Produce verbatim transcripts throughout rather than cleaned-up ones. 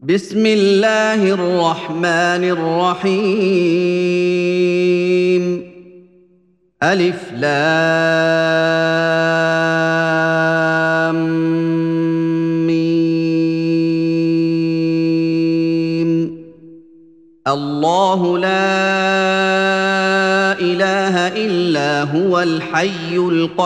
بسم الله الرحمن الرحيم ألف لام ميم الله لا إله إلا هو الحي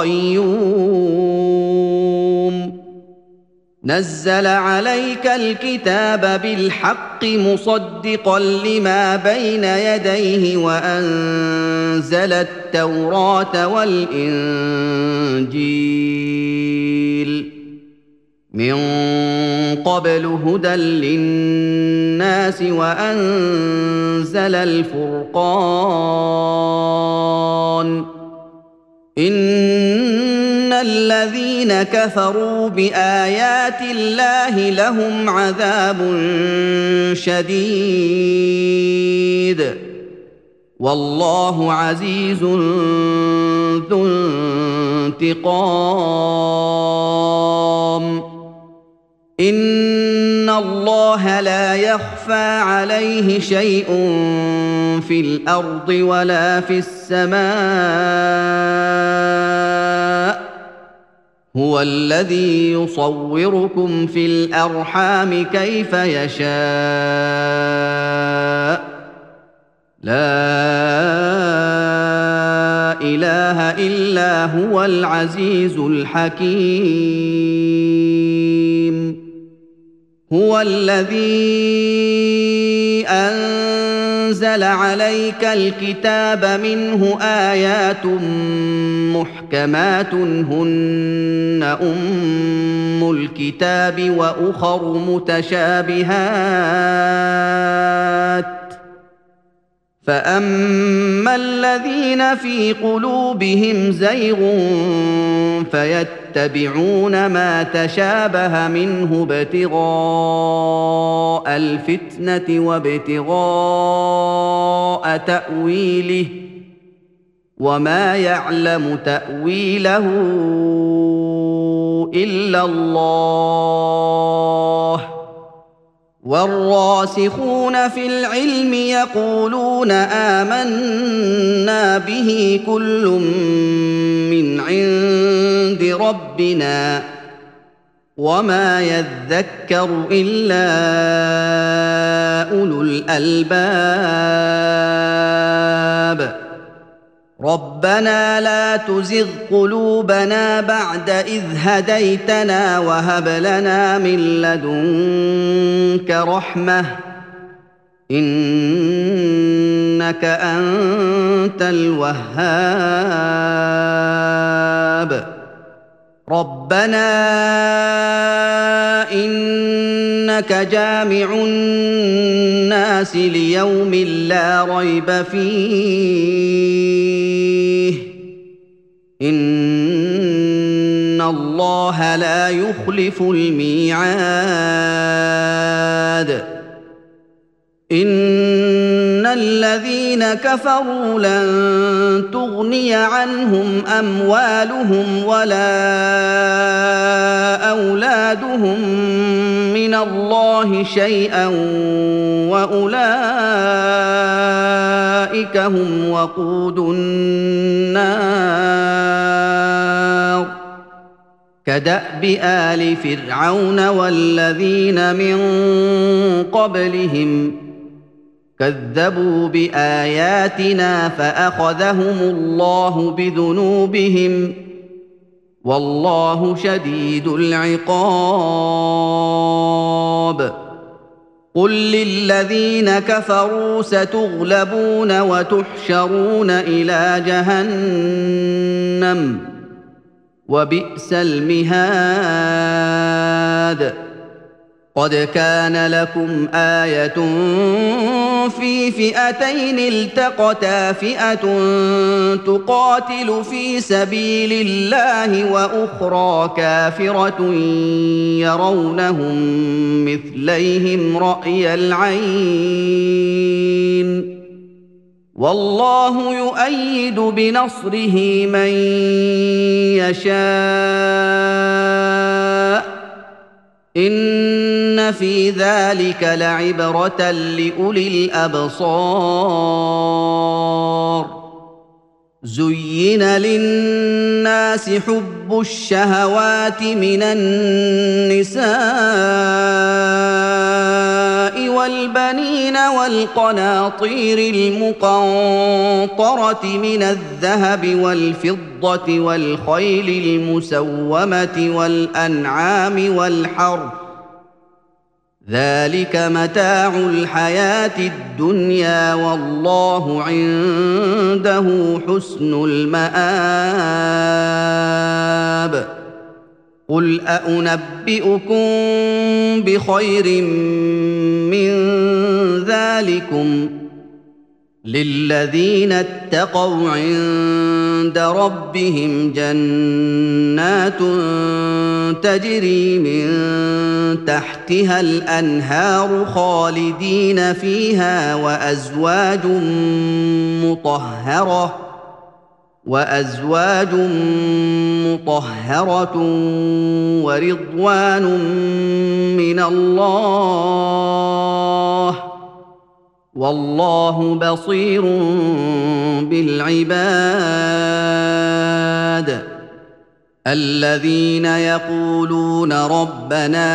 القيوم نزل عليك الكتاب بالحق مصدقا لما بين يديه وأنزل التوراة والإنجيل من قبل هدى للناس وأنزل الفرقان إن الذين كفروا بآيات الله لهم عذاب شديد والله عزيز ذو انتقام إن الله لا يخفى عليه شيء في الأرض ولا في السماء هو الذي يصوركم في الأرحام كيف يشاء لا إله إلا هو العزيز الحكيم هو الذي أنزل عليك الكتاب منه آيات محكمات هن أم الكتاب وأخر متشابهات فأما الذين في قلوبهم زيغ فيتبعون ما تشابه منه ابتغاء الفتنة وابتغاء تأويله وما يعلم تأويله إلا الله والراسخون في العلم يقولون آمنا به كل من عند ربنا وما يذكر إلا أولو الألباب ربنا لا تزغ قلوبنا بعد إذ هديتنا وهب لنا من لدنك رحمة إنك أنت الوهاب ربنا إنك جامع الناس ليوم لا ريب فيه إن الله لا يخلف الميعاد إن الذين كفروا لن تغني عنهم أموالهم ولا أولادهم من الله شيئا وأولئك هم وقود النار كدأب آل فرعون والذين من قبلهم كذبوا بآياتنا فأخذهم الله بذنوبهم والله شديد العقاب قل للذين كفروا ستغلبون وتحشرون إلى جهنم وبئس المهاد قد كان لكم آية في فئتين التقتا فئة تقاتل في سبيل الله وأخرى كافرة يرونهم مثليهم رأي العين والله يؤيد بنصره من يشاء إن إن في ذلك لعبرة لأولي الأبصار زين للناس حب الشهوات من النساء والبنين والقناطير المقنطرة من الذهب والفضة والخيل المسومة والأنعام والحرث ذلك متاع الحياة الدنيا والله عنده حسن المآب قل أأنبئكم بخير من ذلكم للذين اتقوا عند ربهم جنات تجري من تحتها الأنهار خالدين فيها وأزواج مطهرة وأزواج مطهرة ورضوان من الله والله بصير بالعباد الذين يقولون ربنا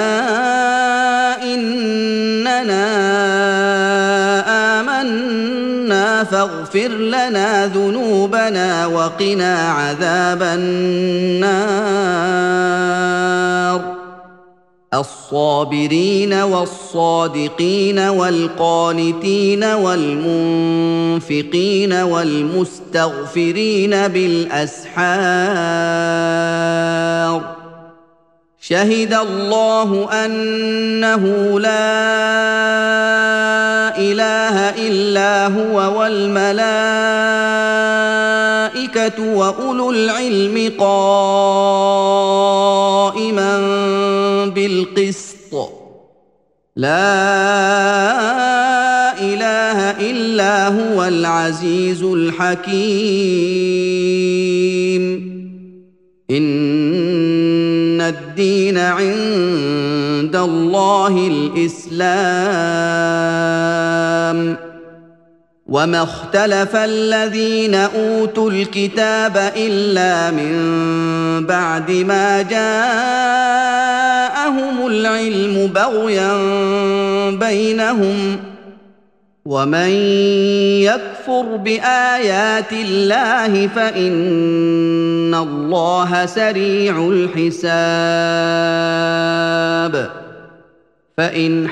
إننا آمنا فاغفر لنا ذنوبنا وقنا عذاب النار الصابرين والصادقين والقانتين والمنفقين والمستغفرين بالأسحار شهد الله أنه لا إله إلا هو والملائكة وأولو العلم قائما بالقسط لا إله إلا هو العزيز الحكيم إن الدين عند الله الإسلام وما اختلف الذين أوتوا الكتاب إلا من بعد ما جاءهم العلم بغيا بينهم ومن يكفر بآيات الله فإن الله سريع الحساب فإن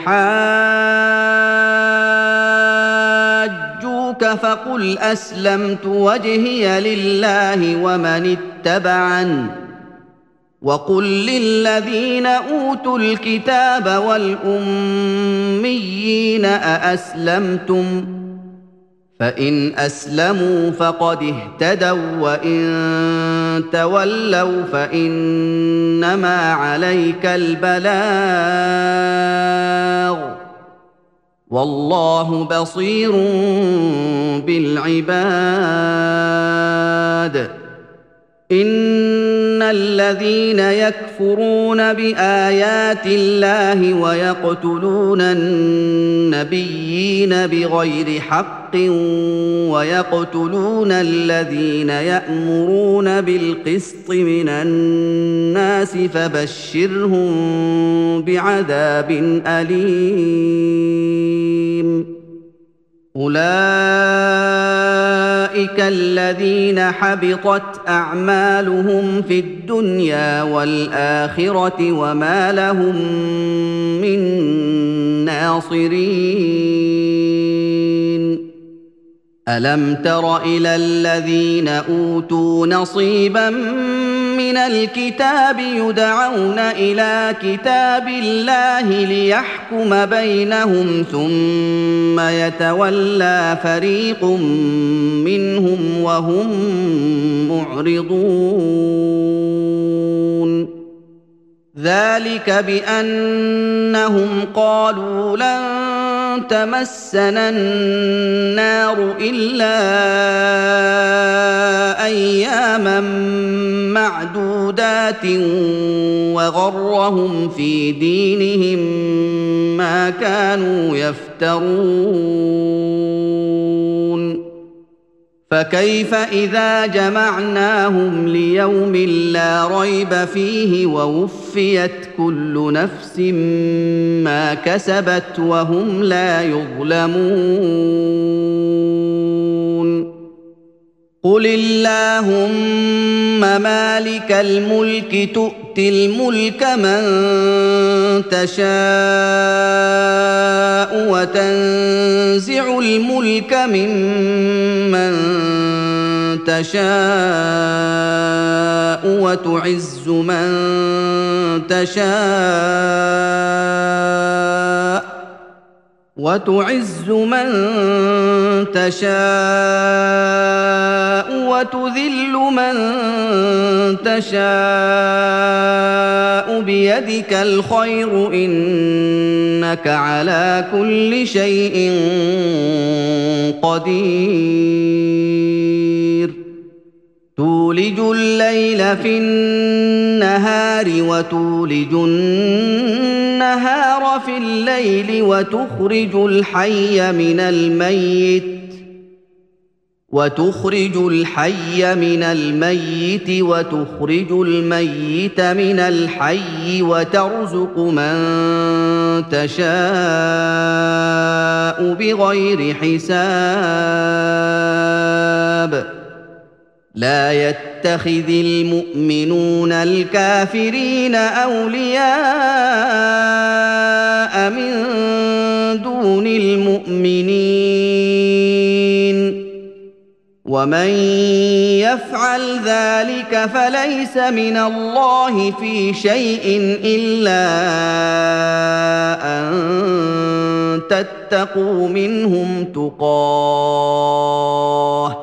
حاجوك فقل أسلمت وجهي لله ومن اتبعني وقل للذين أوتوا الكتاب والأميين أأسلمتم فإن أسلموا فقد اهتدوا وإن تولوا فإنما عليك البلاغ والله بصير بالعباد إن الذين يكفرون بآيات الله ويقتلون النبيين بغير حق ويقتلون الذين يأمرون بالقسط من الناس فبشرهم بعذاب أليم أولئك الذين حبطت أعمالهم في الدنيا والآخرة وما لهم من ناصرين ألم تر إلى الذين أوتوا نصيبا من الكتاب يدعون إلى كتاب الله ليحكم بينهم ثم يتولى فريق منهم وهم معرضون ذلك بأنهم قالوا لن تمسنا النار إلا أياما معدودات وغرهم في دينهم ما كانوا يفترون فكيف إذا جمعناهم ليوم لا ريب فيه ووفيت كل نفس ما كسبت وهم لا يظلمون قل اللهم مالك الملك تؤتي الملك من تشاء وتنزع الملك ممن تشاء وتعز من تشاء وتعز من تشاء وتذل من تشاء بيدك الخير إنك على كل شيء قدير تولج الليل في النهار وتولج النهار في الليل وتخرج الحي من الميت وتخرج الحي من الميت وتخرج الميت من الحي وترزق من تشاء بغير حساب لا يتخذ المؤمنون الكافرين أولياء من دون المؤمنين ومن يفعل ذلك فليس من الله في شيء إلا أن تتقوا منهم تقاه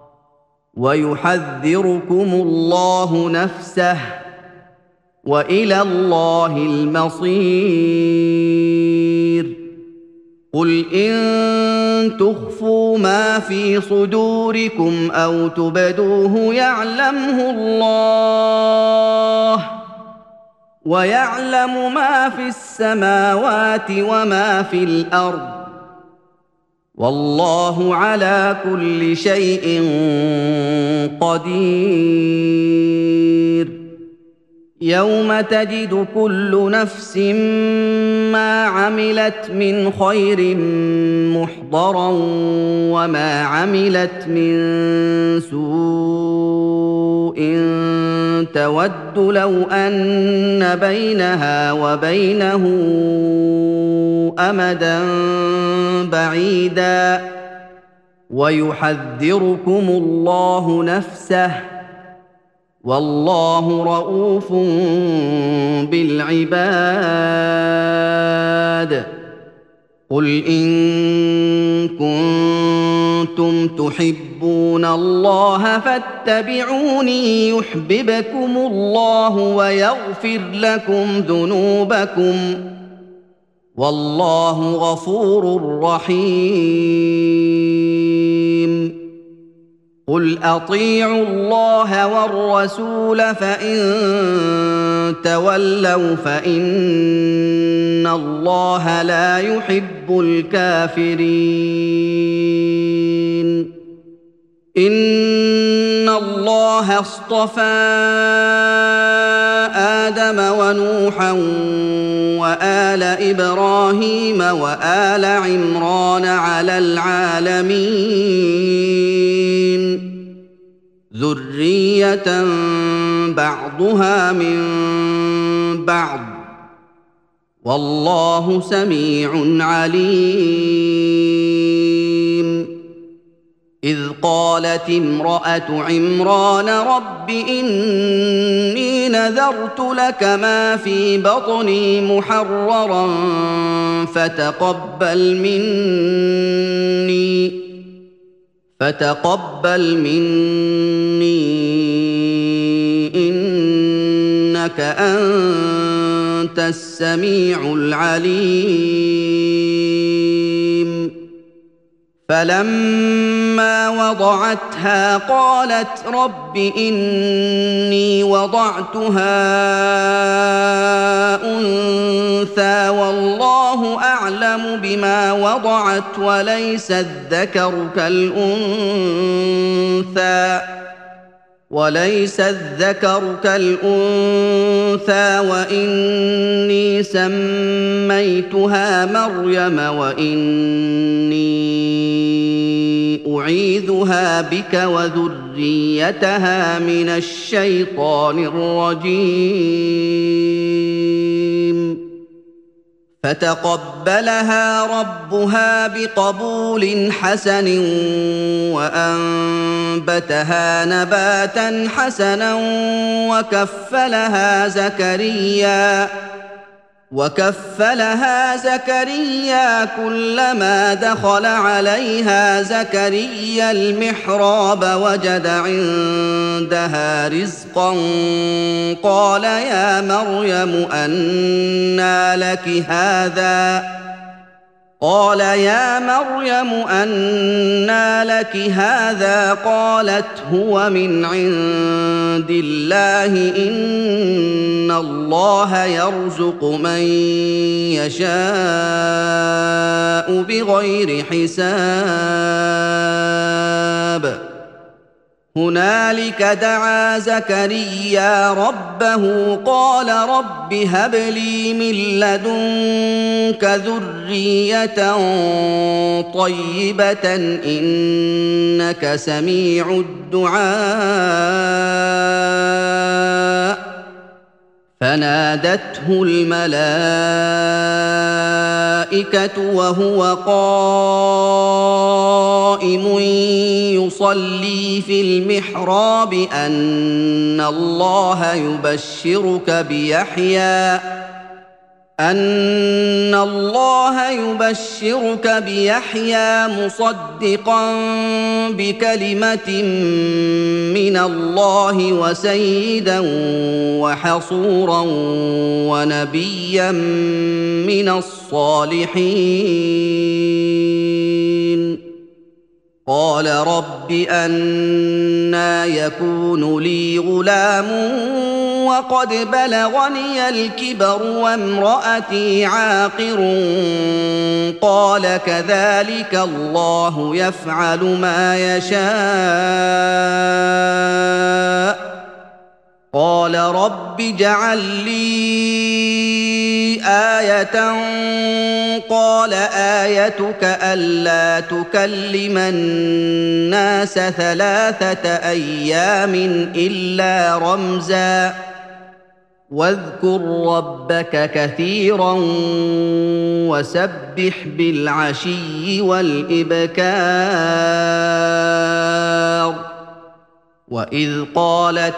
ويحذركم الله نفسه وإلى الله المصير قل إن تخفوا ما في صدوركم أو تبدوه يعلمه الله ويعلم ما في السماوات وما في الأرض والله على كل شيء قدير يوم تجد كل نفس ما عملت من خير محضرا وما عملت من سوء تود لو أن بينها وبينه أمدا بعيدا ويحذركم الله نفسه والله رءوف بالعباد قل إن كنتم تحبون الله فاتبعوني يحببكم الله ويغفر لكم ذنوبكم والله غفور رحيم قل أطيعوا الله والرسول فإن تولوا فإن الله لا يحب الكافرين إن الله اصطفى آدم ونوحا وآل إبراهيم وآل عمران على العالمين ذرية بعضها من بعض والله سميع عليم إذ قالت امرأة عمران رب إني نذرت لك ما في بطني محررا فتقبل مني فتقبل مني إنك أنت السميع العليم فلما وضعتها قالت رب إني وضعتها أنثى والله أعلم بما وضعت وليس الذكر كالأنثى وليس الذكر كالأنثى وإني سميتها مريم وإني أعيذها بك وذريتها من الشيطان الرجيم فتقبلها ربها بقبول حسن وأنبتها نباتا حسنا وكفلها زكريا وكفلها زكريا كلما دخل عليها زكريا المحراب وجد عندها رزقا قال يا مريم أنى لك هذا قال يا مريم أنى لك هذا قالت هو من عند الله إن الله يرزق من يشاء بغير حساب هنالك دعا زكريا ربه قال رب هب لي من لدنك ذرية طيبة إنك سميع الدعاء فنادته الملائكة وهو قائم يصلي في المحراب أن الله يبشرك بيحيى أن الله يبشرك بيحيى مصدقا بكلمة من الله وسيدا وحصورا ونبيا من الصالحين قال رب أنى يكون لي غلام وقد بلغني الكبر وامرأتي عاقر قال كذلك الله يفعل ما يشاء قال رب اجعل لي آية قال آيتك ألا تكلم الناس ثلاثة أيام إلا رمزا واذكر ربك كثيرا وسبح بالعشي والإبكار وإذ قالت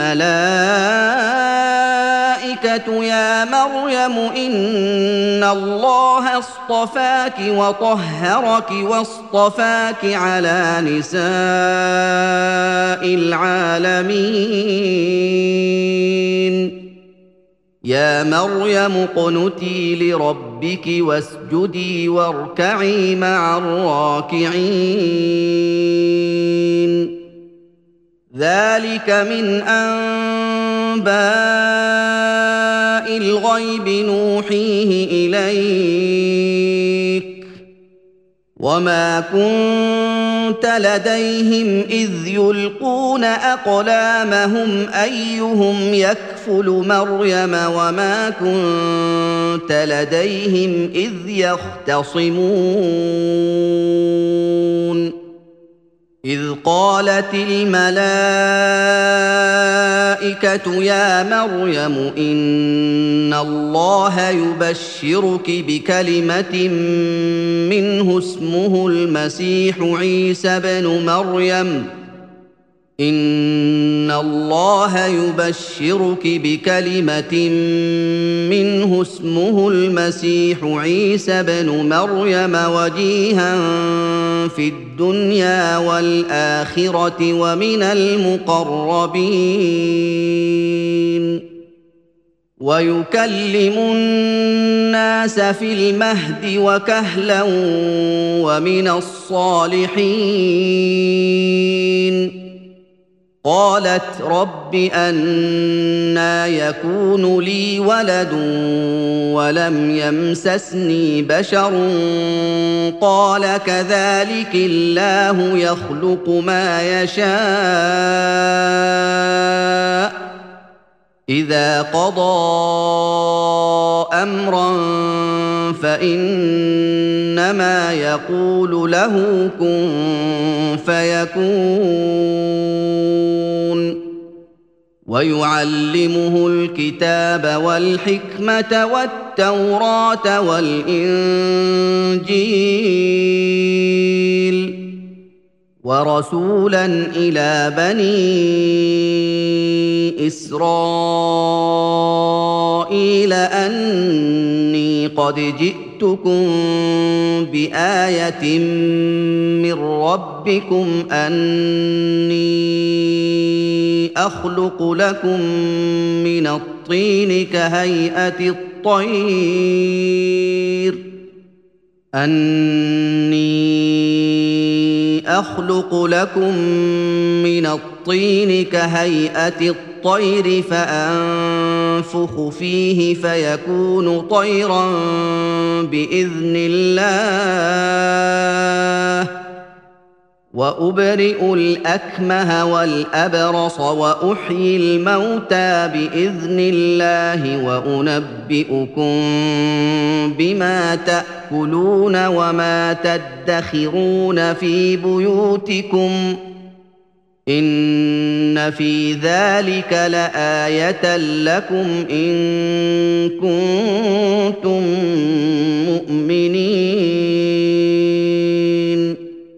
الملائكة يا مريم إن الله اصطفاك وطهرك واصطفاك على نساء العالمين يا مريم اقنتي لربك واسجدي واركعي مع الراكعين ذلك من أنباء الغيب نوحيه إليك وما كنت لديهم إذ يلقون أقلامهم أيهم يكفل مريم وما كنت لديهم إذ يختصمون إذ قالت الملائكة يا مريم إن الله يبشرك بكلمة منه اسمه المسيح عيسى بن مريم إن الله يبشرك بكلمة منه اسمه المسيح عيسى بن مريم وجيها في الدنيا والآخرة ومن المقربين ويكلم الناس في المهد وكهلا ومن الصالحين قالت رب أنى يكون لي ولد ولم يمسسني بشر قال كذلك الله يخلق ما يشاء إذا قضى أمرا فإنما يقول له كن فيكون ويعلمه الكتاب والحكمة والتوراة والإنجيل ورسولا إلى بني إسرائيل أني قد جئتكم بآية من ربكم أني أخلق لكم من الطين كهيئة الطير أني أخلق لكم من الطين كهيئة الطير فأنفخ فيه فيكون طيرا بإذن الله وأبرئ الأكمه والأبرص وأحيي الموتى بإذن الله وأنبئكم بما تأكلون وما تدخرون في بيوتكم إن في ذلك لآية لكم إن كنتم مؤمنين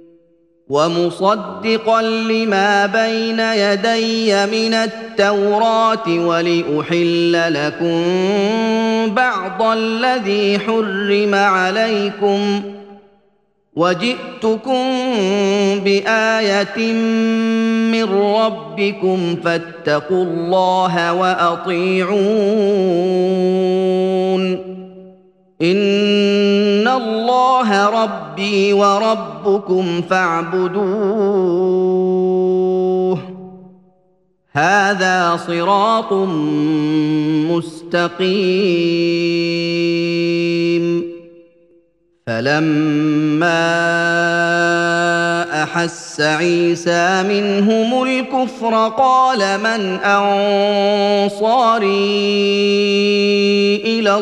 ومصدقا لما بين يدي من التوراة ولأحل لكم بعض الذي حرم عليكم وجئتكم بآية من ربكم فاتقوا الله وأطيعون إن الله ربي وربكم فاعبدوه هذا صراط مستقيم فلما أحس عيسى منهم الكفر قال من أنصاري إلى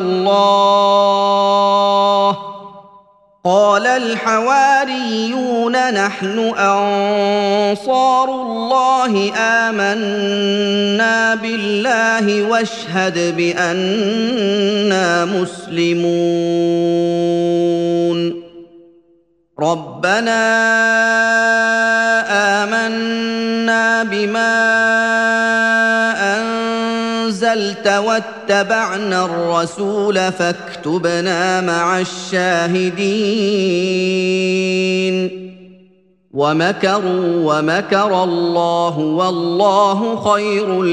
الله قال الحواريون نحن أنصار الله آمنا بالله واشهد بأننا مسلمون ربنا آمنا بما أنزلت واتبعنا الرسول فاكتبنا مع الشاهدين ومكروا ومكر الله والله خير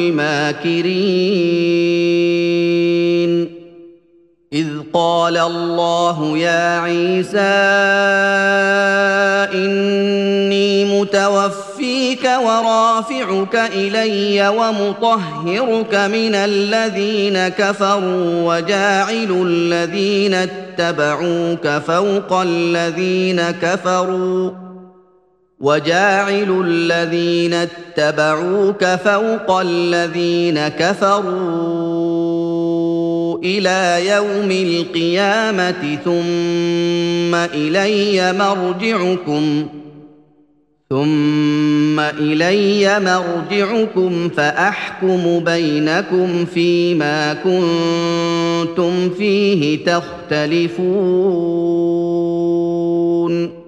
الماكرين إذ قال الله يا عيسى إني متوفيك ورافعك إلي ومطهرك من الذين كفروا وجاعل الذين اتبعوك فوق الذين كفروا وجاعل الذين اتبعوك فوق الذين كفروا إلى يوم القيامة ثم إلي مرجعكم ثم إلي مرجعكم فأحكم بينكم فيما كنتم فيه تختلفون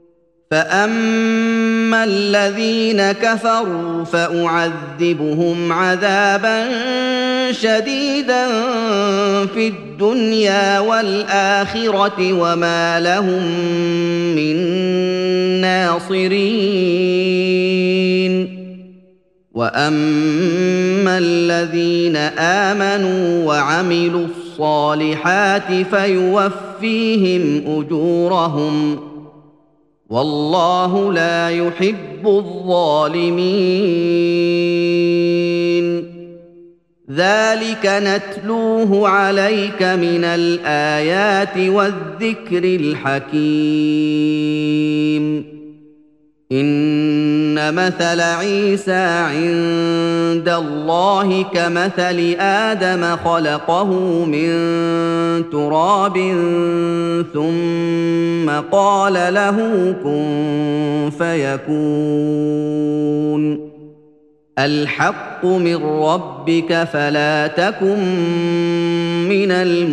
فأما الذين كفروا فأعذبهم عذابا شديدا في الدنيا والآخرة وما لهم من ناصرين وأما الذين آمنوا وعملوا الصالحات فيوفيهم أجورهم والله لا يحب الظالمين ذلك نتلوه عليك من الآيات والذكر الحكيم إن مثل عيسى عند الله كمثل آدم خلقه من تراب ثم قال له كن فيكون الحق من ربك فلا تكن من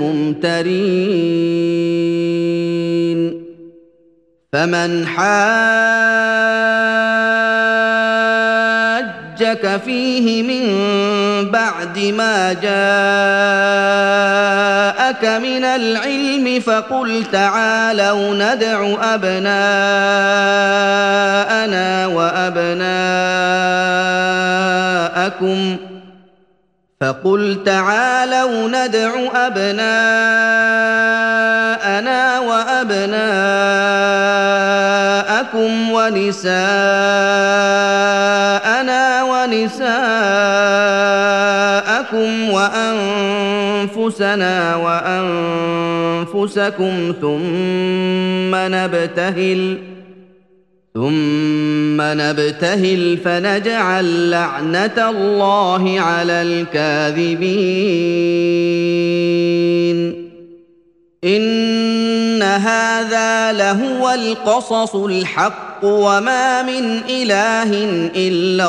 الممترين فمن حاجك فيه من بعد ما جاءك من العلم فقل تعالوا ندع أبناءنا وأبناءكم فقل تعالوا ندع أبناءنا وأبناءكم ونساءنا ونساءكم وأنفسنا وأنفسكم ثم نبتهل ثم نبتهل فنجعل لعنة الله على الكاذبين إن هذا لهو القصص الحق وما من إله إلا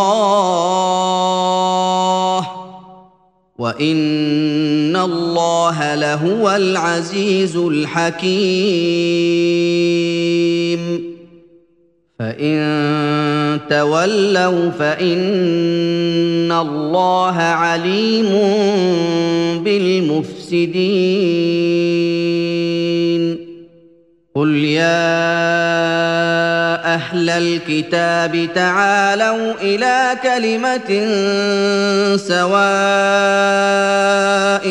الله وإن الله لهو العزيز الحكيم فإن تولوا فإن الله عليم بالمفسدين قل يا أهل الكتاب تعالوا إلى كلمة سواء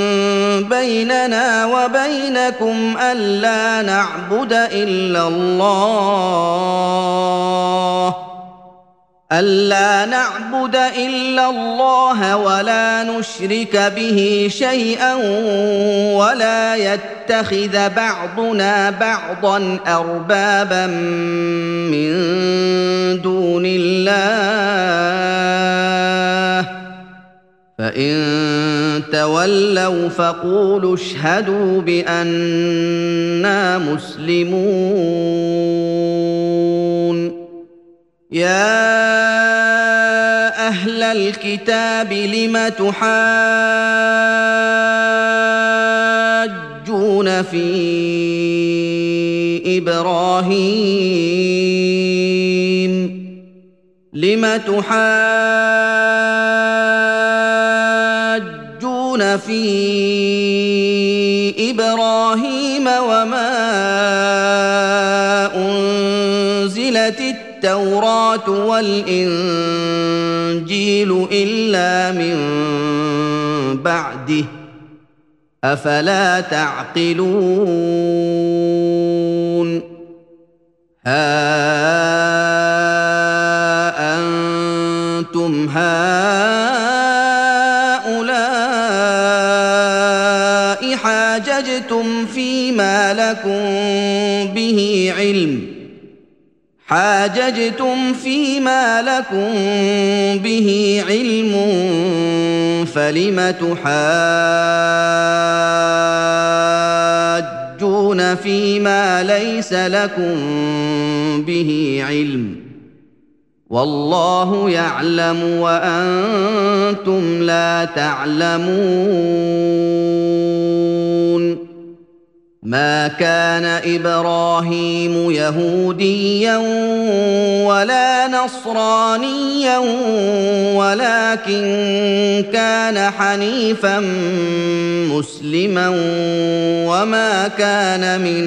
بيننا وبينكم ألا نعبد إلا الله ألا نعبد إلا الله ولا نشرك به شيئا ولا يتخذ بعضنا بعضا أربابا من دون الله فإن تولوا فقولوا اشهدوا بأننا مسلمون يا أهل الكتاب لم تحاجون في إبراهيم لم تحاجون في إبراهيم وما أنزلت التوراة والإنجيل إلا من بعده أفلا تعقلون ها أنتم هؤلاء حاججتم فيما لكم به علم حاججتم فيما لكم به علم فلم تحاجون فيما ليس لكم به علم والله يعلم وأنتم لا تعلمون ما كان إبراهيم يهوديا ولا نصرانيا ولكن كان حنيفا مسلما وما كان من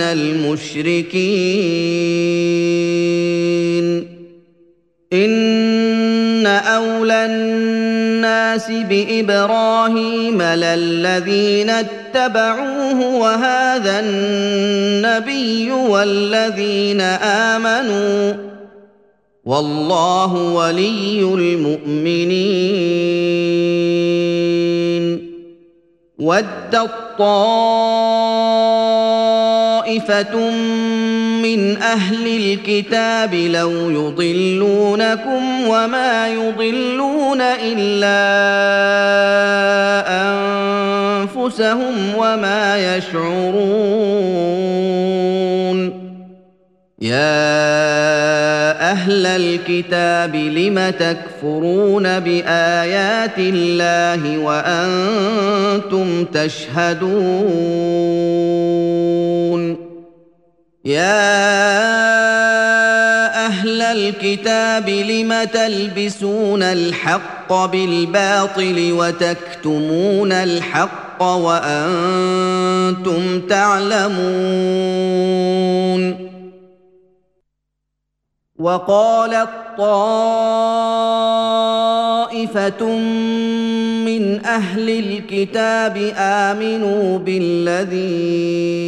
المشركين إن أول الناس بإبراهيم للذين اتبعوه وهذا النبي والذين آمنوا والله ولي المؤمنين ودت طائفة من أهل الكتاب لو يضلونكم وما يضلون إلا أنفسهم وما يشعرون يا أهل الكتاب لم تكفرون بآيات الله وأنتم تشهدون يا أهل الكتاب لم تلبسون الحق بالباطل وتكتمون الحق وأنتم تعلمون وقالت طائفة من أهل الكتاب آمنوا بالذي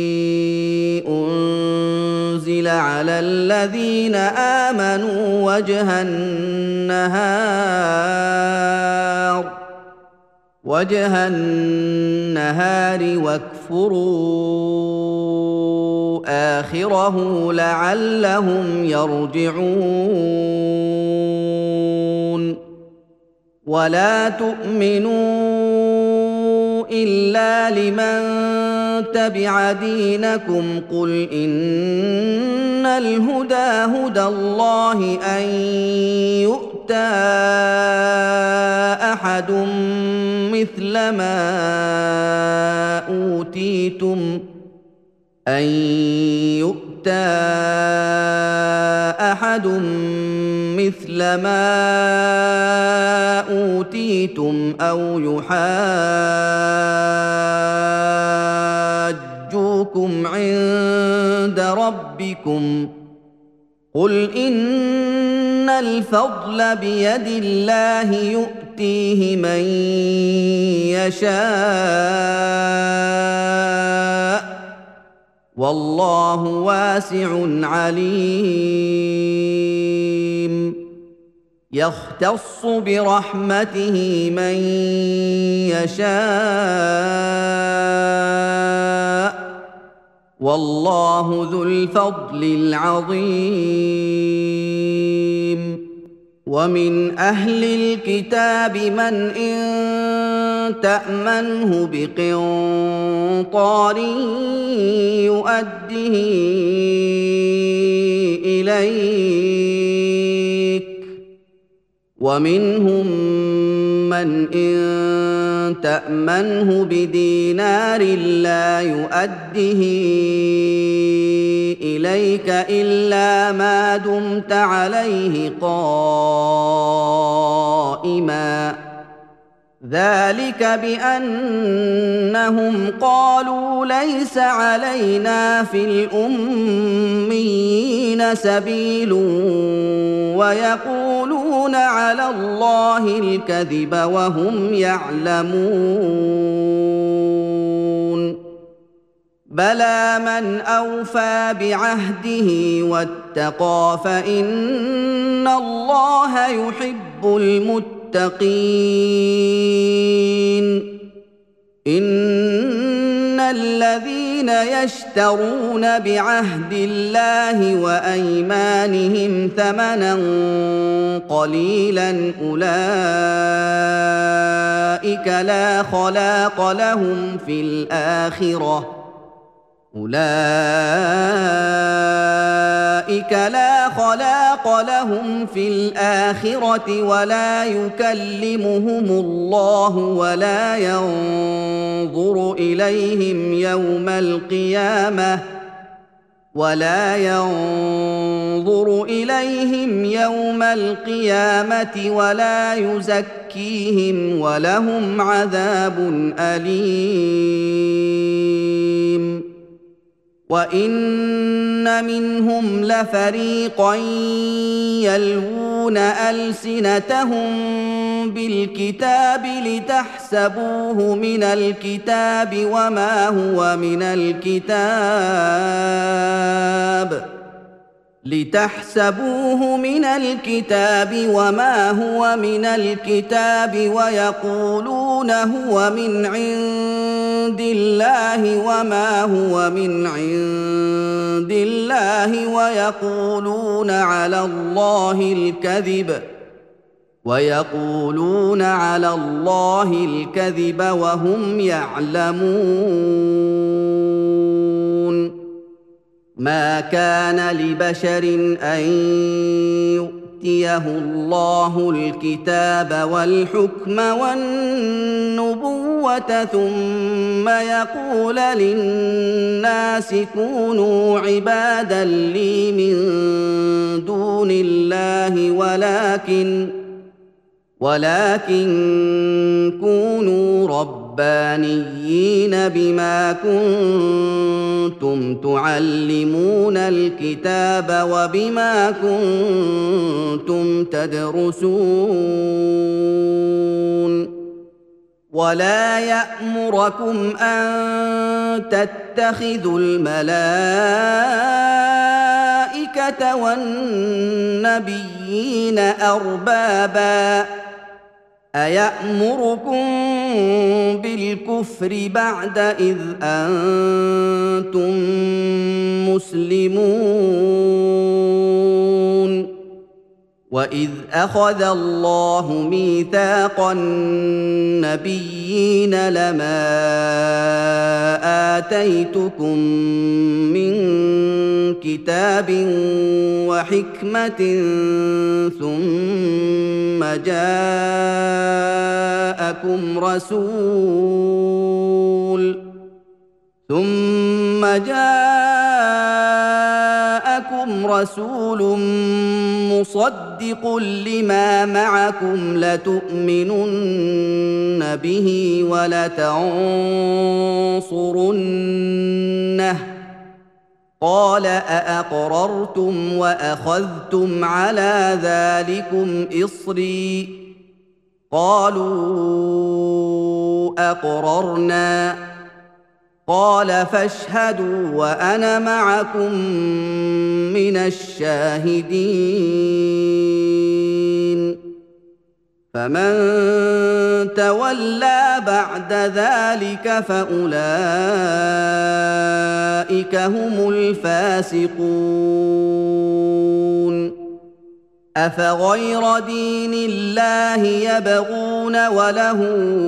أنزل على الذين آمنوا وجه النهار وجه النهار واكفروا آخره لعلهم يرجعون ولا تؤمنوا إلا لمن تبع دينكم قل إن الهدى هدى الله أن يؤتى أحد مثل ما أوتيتم أن يؤتى أحد مثل ما أوتيتم أو يحاجوكم عند ربكم قل إن الفضل بيد الله يؤتيه من يشاء والله واسع عليم يختص برحمته من يشاء والله ذو الفضل العظيم ومن أهل الكتاب من إن تأمنه بقنطار يؤده إليك ومنهم من إن تأمنه بدينار لا يؤده إليك إلا ما دمت عليه قائما ذلك بأنهم قالوا ليس علينا في الأميين سبيل ويقولون على الله الكذب وهم يعلمون بلى من أوفى بعهده واتقى فإن الله يحب المتقين المتقين إن الذين يشترون بعهد الله وأيمانهم ثمنا قليلا أولئك لا خلاق لهم في الآخرة أولئك لا خلاق لهم في الآخرة ولا يكلمهم الله ولا ينظر إليهم يوم القيامة ولا ينظر إليهم يوم القيامة ولا يزكيهم ولهم عذاب أليم وان منهم لفريقا يلوون السنتهم بالكتاب لتحسبوه من الكتاب وما هو من الكتاب لتحسبوه من الكتاب وما هو من الكتاب ويقولون هو من عند الله وما هو من عند الله ويقولون على الله الكذب ويقولون على الله الكذب وهم يعلمون ما كان لبشر أن يؤتيه الله الكتاب والحكم والنبوة ثم يقول للناس كونوا عبادا لي من دون الله ولكن ولكن كونوا ربانيين بما كنتم تعلمون الكتاب وبما كنتم تدرسون ولا يأمركم أن تتخذوا الملائكة والنبيين أربابا أيأمركم بالكفر بعد إذ أنتم مسلمون وإذ أخذ الله ميثاق النبيين لما آتيتكم من كتاب وحكمة ثم جاءكم رسول ثم جاءكم رسول مصدق لما معكم لتؤمنن به ولتنصرنه قال أأقررتم وأخذتم على ذلكم إصري قالوا أقررنا قال فاشهدوا وأنا معكم من الشاهدين فمن تولى بعد ذلك فأولئك هم الفاسقون أفغير دين الله يبغون وله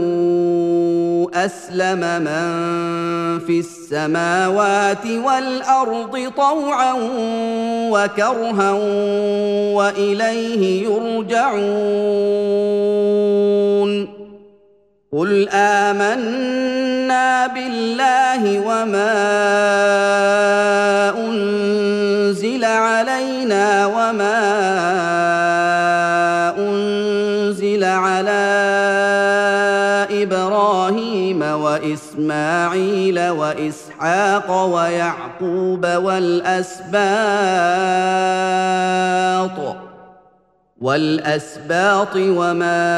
أسلم من في السماوات والأرض طوعا وكرها وإليه يرجعون قل آمنا بالله وما أنزل علينا وما أنزل على إبراهيم وإسماعيل وإسحاق ويعقوب والأسباط والأسباط وما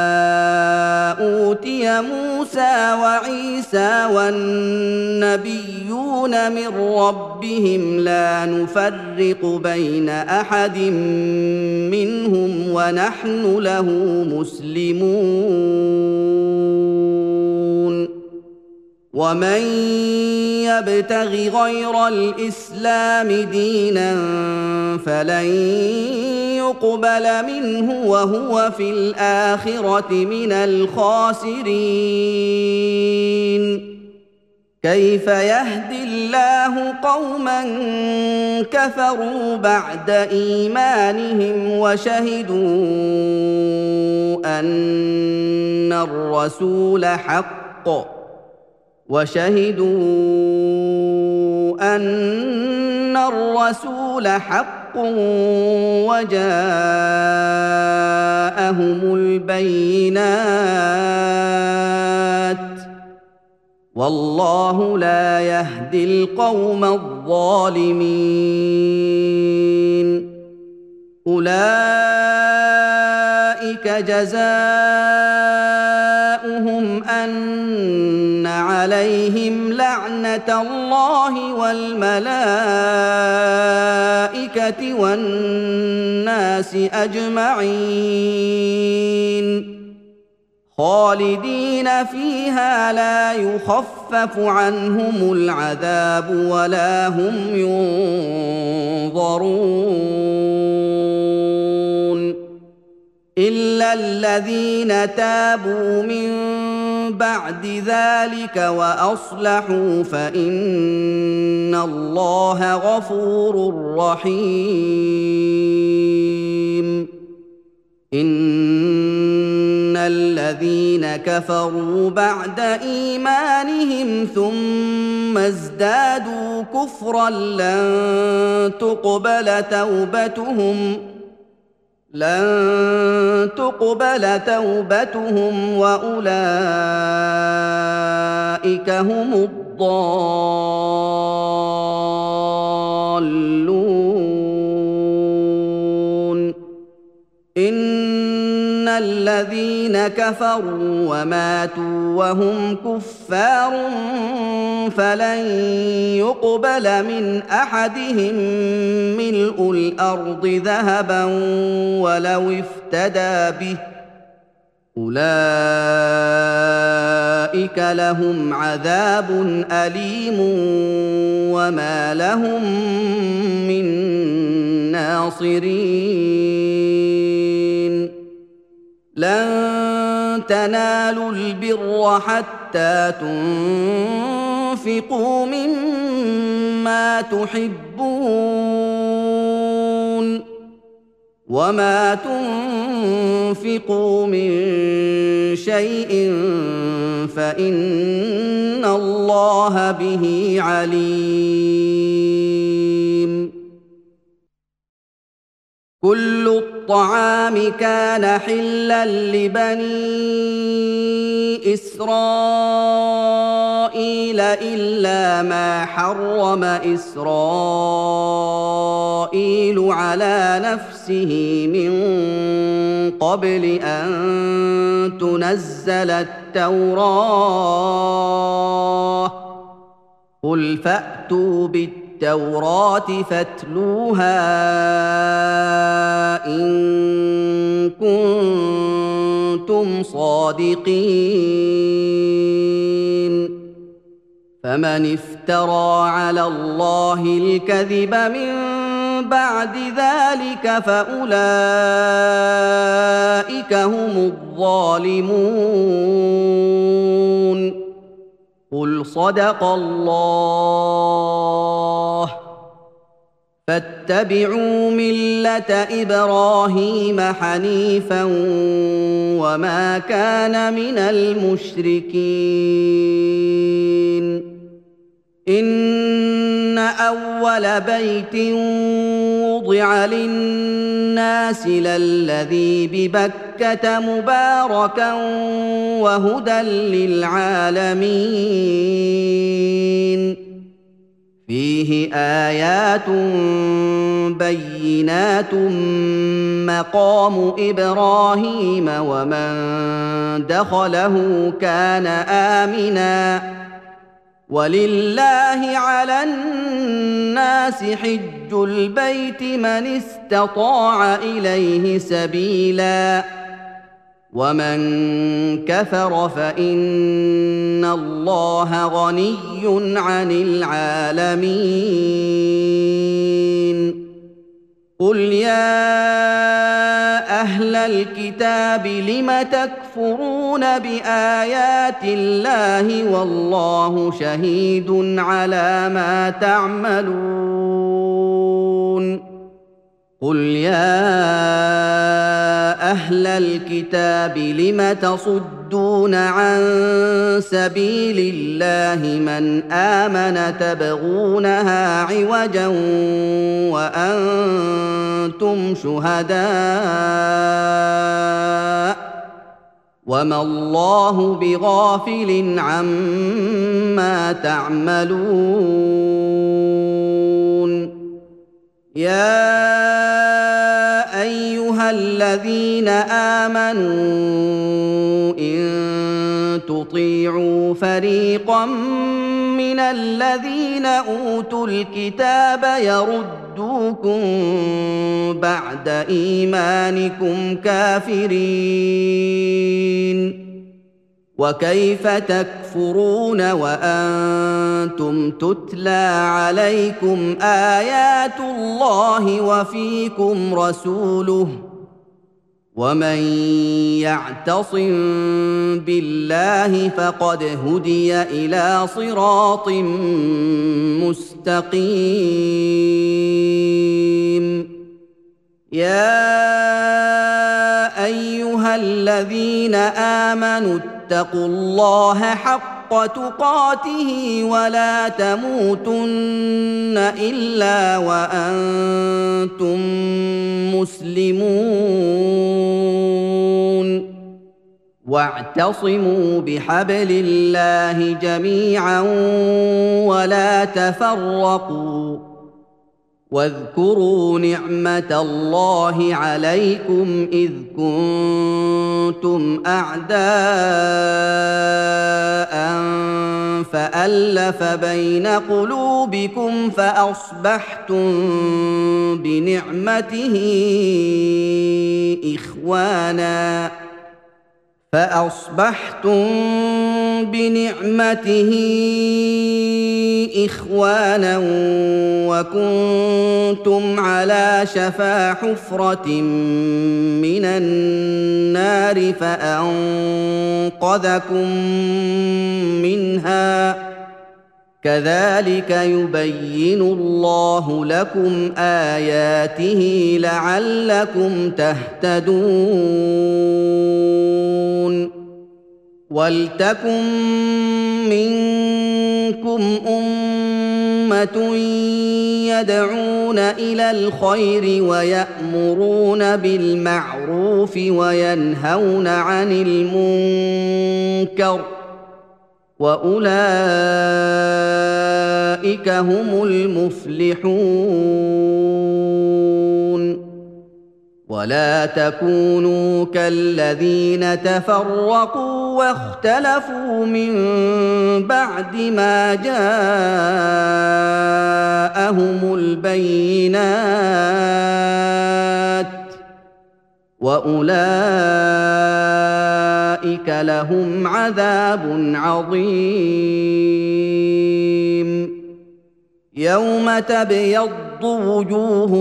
أوتي موسى وعيسى والنبيون من ربهم لا نفرق بين أحد منهم ونحن له مسلمون ومن يبتغ غير الإسلام دينا فلن يقبل منه وهو في الآخرة من الخاسرين كيف يهدي الله قوما كفروا بعد إيمانهم وشهدوا أن الرسول حق وشهدوا أن الرسول حق وجاءهم البينات والله لا يهدي القوم الظالمين أولئك جزاؤهم أن عليهم لعنة الله والملائكة والناس أجمعين خالدين فيها لا يخفف عنهم العذاب ولا هم ينظرون إلا الذين تابوا من بعد ذلك وأصلحوا فإن الله غفور رحيم إن الذين كفروا بعد إيمانهم ثم ازدادوا كفرا لن تقبل توبتهم لن تقبل توبتهم وأولئك هم الضالون إن الذين كفروا وماتوا وهم كفار فلن يقبل من أحدهم ملء الأرض ذهبا ولو افتدى به أولئك لهم عذاب أليم وما لهم من ناصرين لن تنالوا البر حتى تنفقوا مما تحبون وما تنفقوا من شيء فإن الله به عليم كل الطعام كان حلا لبني إسرائيل إلا ما حرم إسرائيل على نفسه من قبل أن تنزل التوراة قل فأتوا بالتوراة التوراة فاتلوها إن كنتم صادقين فمن افترى على الله الكذب من بعد ذلك فأولئك هم الظالمون قل صدق الله فاتبعوا ملة إبراهيم حنيفا وما كان من المشركين إن أول بيت وضع للناس للذي ببكة مباركا وهدى للعالمين فيه آيات بينات مقام إبراهيم ومن دخله كان آمناً ولله على الناس حج البيت من استطاع إليه سبيلا ومن كفر فإن الله غني عن العالمين قل يا أهل الكتاب لم تكفرون بآيات الله والله شهيد على ما تعملون قل يا أهل الكتاب لم تصدون عن سبيل الله من آمن تبغونها عوجا وأنتم شهداء وما الله بغافل عما تعملون يا ايها الذين امنوا ان تطيعوا فريقا من الذين اوتوا الكتاب يردوكم بعد ايمانكم كافرين وكيف تكفرون وانتم تتلى عليكم ايات الله وفيكم رسوله ومن يعتصم بالله فقد هدي الى صراط مستقيم يا ايها الذين امنوا اتقوا الله حق تقاته ولا تموتن الا وانتم مسلمون واعتصموا بحبل الله جميعا ولا تفرقوا واذكروا نعمه الله عليكم اذ كنتم اعداء فالف بين قلوبكم فاصبحتم بنعمته اخوانا فأصبحتم بنعمته إخوانا وكنتم على شفا حفرة من النار فأنقذكم منها كذلك يبين الله لكم آياته لعلكم تهتدون ولتكن منكم أمة يدعون إلى الخير ويأمرون بالمعروف وينهون عن المنكر وأولئك هم المفلحون ولا تكونوا كالذين تفرقوا واختلفوا من بعد ما جاءهم البينات وأولئك لهم عذاب عظيم يوم تبيض وجوه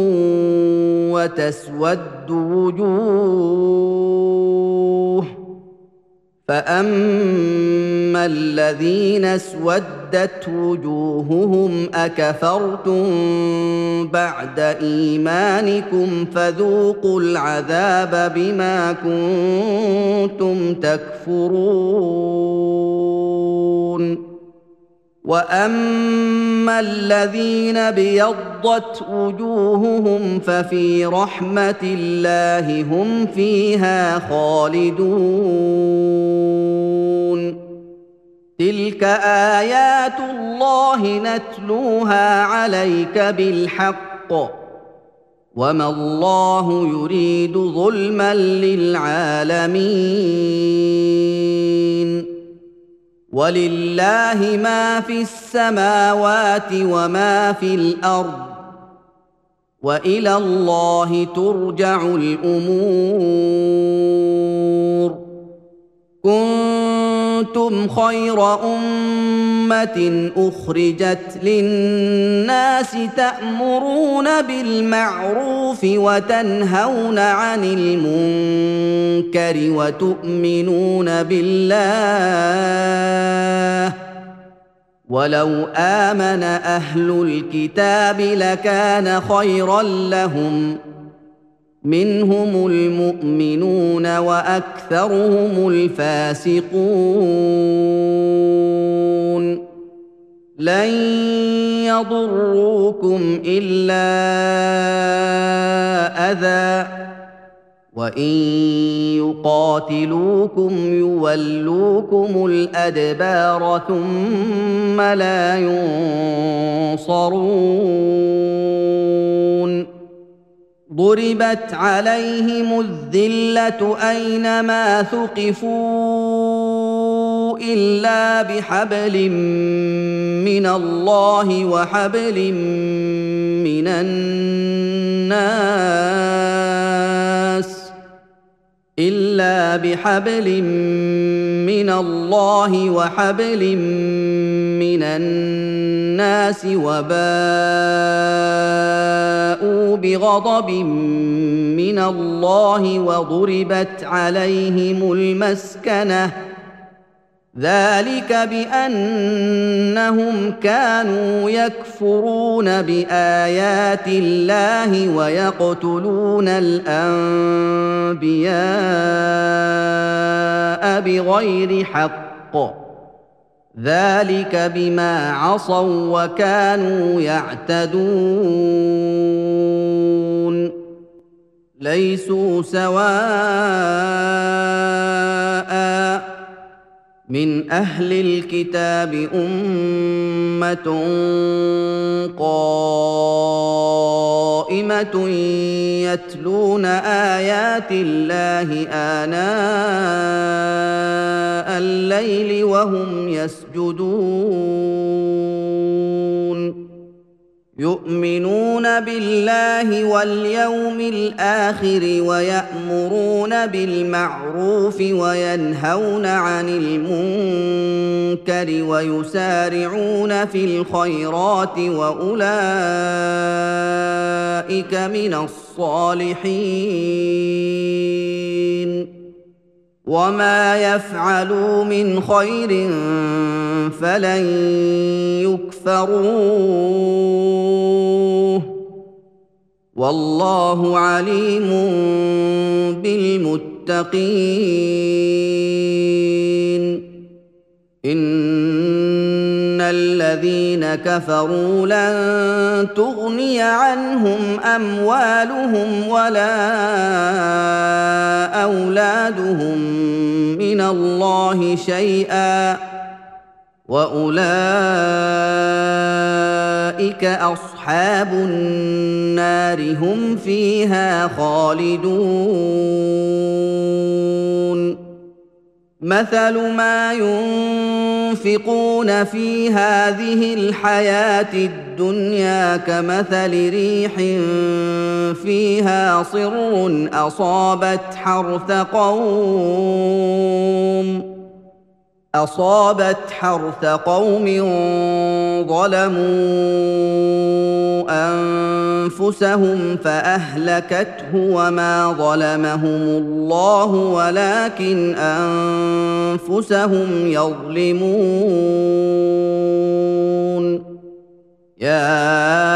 وتسود وجوه فأما الذين اسودت وجوههم أكفرتم بعد إيمانكم فذوقوا العذاب بما كنتم تكفرون واما الذين ابيضت وجوههم ففي رحمه الله هم فيها خالدون تلك ايات الله نتلوها عليك بالحق وما الله يريد ظلما للعالمين ولله ما في السماوات وما في الارض والى الله ترجع الامور كنتم خير امه اخرجت للناس تأمرون بالمعروف وتنهون عن المنكر وتؤمنون بالله ولو آمن أهل الكتاب لكان خيرا لهم منهم المؤمنون وأكثرهم الفاسقون لن يضروكم إلا أذى وان يقاتلوكم يولوكم الادبار ثم لا ينصرون ضربت عليهم الذله اينما ثقفوا الا بحبل من الله وحبل من الناس إلا بحبل من الله وحبل من الناس وباءوا بغضب من الله وضربت عليهم المسكنة ذلك بأنهم كانوا يكفرون بآيات الله ويقتلون الأنبياء بغير حق ذلك بما عصوا وكانوا يعتدون ليسوا سواء من أهل الكتاب أمة قائمة يتلون آيات الله آناء الليل وهم يسجدون يؤمنون بالله واليوم الآخر ويأمرون بالمعروف وينهون عن المنكر ويسارعون في الخيرات وأولئك من الصالحين وما يفعلوا من خير فلن يكفروه والله عليم بالمتقين إن الذين كفروا لن تغني عنهم أموالهم ولا أولادهم من الله شيئا وأولئك أصحاب النار هم فيها خالدون مثل ما ينفقون في هذه الحياة الدنيا كمثل ريح فيها صر أصابت حرث قوم أصابت حرث قوم ظلموا أنفسهم فأهلكته وما ظلمهم الله ولكن أنفسهم يظلمون يا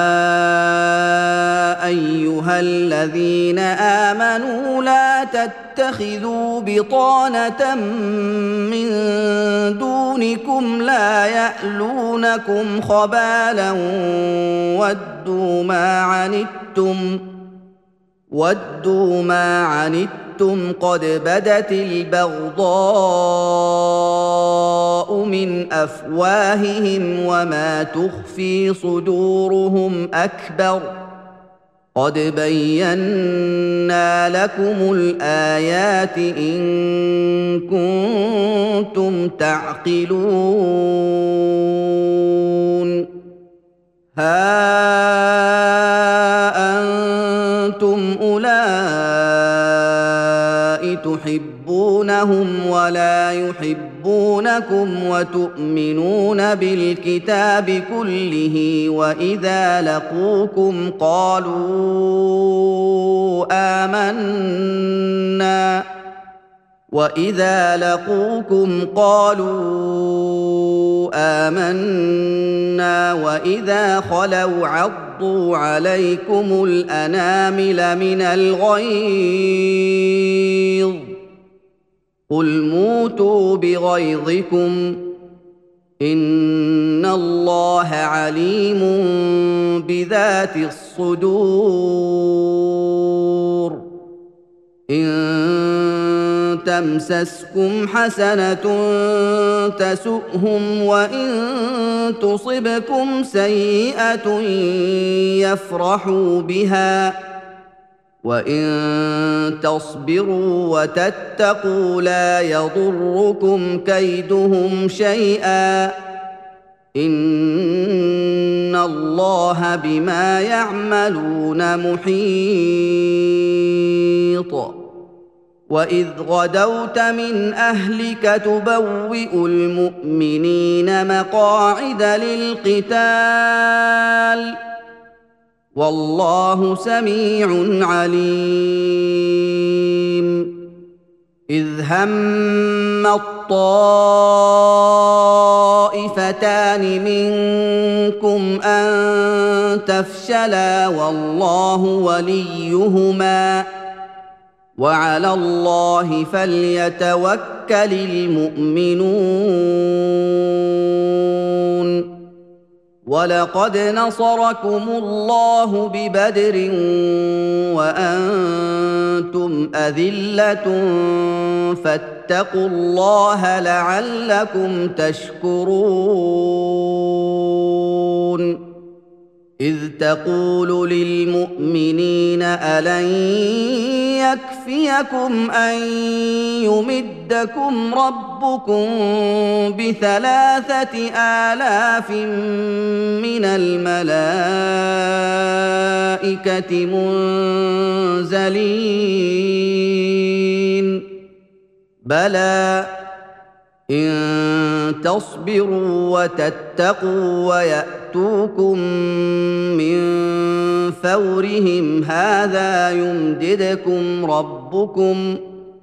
أيها الذين آمنوا لا تتخذوا بطانة من دونكم لا يألونكم خبالا ودوا ما عنتم ودوا ما عنتم قد بدت البغضاء من أفواههم وما تخفي صدورهم أكبر قد بينا لكم الآيات إن كنتم تعقلون ها أنتم أولئك تحبونهم ولا يحبونكم وتؤمنون بالكتاب كله وإذا لقوكم قالوا آمنا وإذا لقوكم قالوا آمنا وإذا خلوا عضوا عليكم الأنامل من الغيظ قل موتوا بغيظكم إن الله عليم بذات الصدور إن تمسسكم حسنة تسؤهم وإن تصبكم سيئة يفرحوا بها وإن تصبروا وتتقوا لا يضركم كيدهم شيئا إن الله بما يعملون محيط وإذ غدوت من أهلك تبوئ المؤمنين مقاعد للقتال والله سميع عليم إذ هم الطائفتان منكم أن تفشلا والله وليهما وعلى الله فليتوكل المؤمنون ولقد نصركم الله ببدر وأنتم أذلة فاتقوا الله لعلكم تشكرون إذ تقول للمؤمنين ألن يكفيكم أن يمدكم ربكم بثلاثة آلاف من الملائكة منزلين بلى إن تصبروا وتتقوا ويأتوكم من فورهم هذا يمددكم ربكم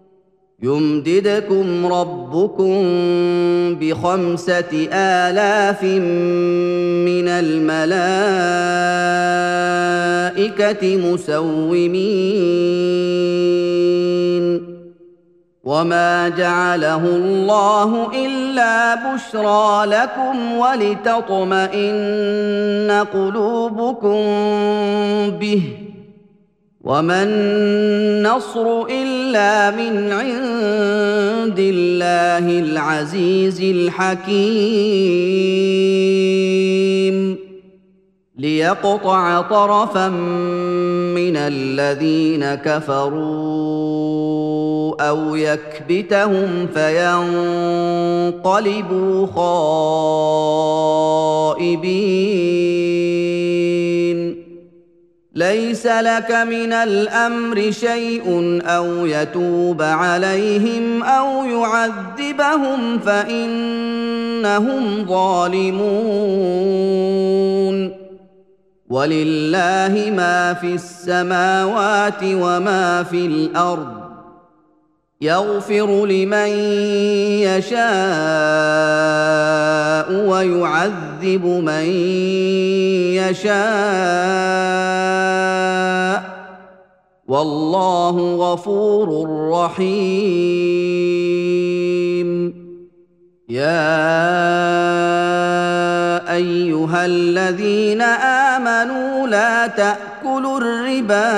يمددكم ربكم بخمسة آلاف من الملائكة مسومين وما جعله الله إلا بشرى لكم ولتطمئن قلوبكم به وما النصر إلا من عند الله العزيز الحكيم ليقطع طرفا من الذين كفروا أو يكبتهم فينقلبوا خائبين ليس لك من الأمر شيء أو يتوب عليهم أو يعذبهم فإنهم ظالمون ولله ما في السماوات وما في الأرض يغفر لمن يشاء ويعذب من يشاء والله غفور رحيم يا أيها الذين آمنوا لا تأكلوا الربا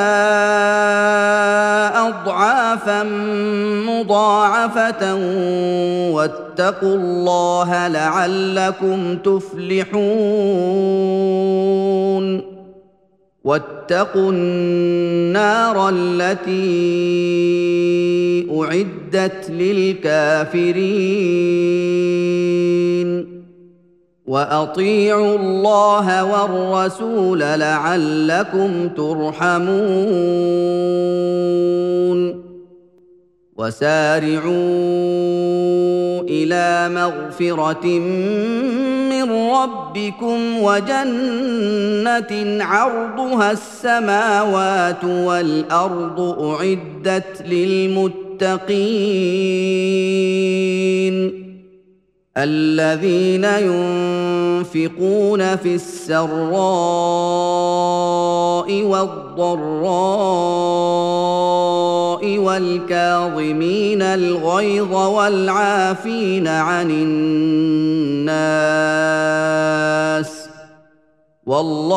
أضعافا مضاعفة واتقوا الله لعلكم تفلحون واتقوا النار التي أعدت للكافرين وأطيعوا الله والرسول لعلكم ترحمون وسارعوا إلى مغفرة من ربكم وجنة عرضها السماوات والأرض أعدت للمتقين الذين ينفقون في السراء والضراء والكاظمين الغيظ والعافين عن الناس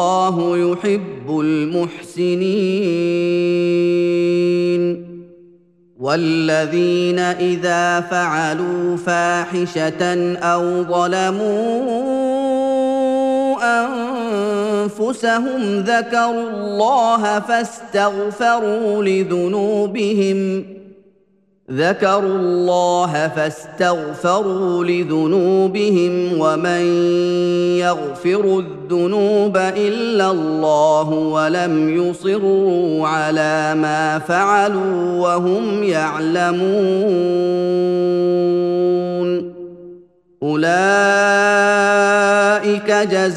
والله يحب المحسنين والذين إذا فعلوا فاحشة أو ظلموا أنفسهم ذكروا الله فاستغفروا لذنوبهم ذكروا الله فاستغفروا لذنوبهم ومن يغفر الذنوب إلا الله ولم يصروا على ما فعلوا وهم يعلمون أولئك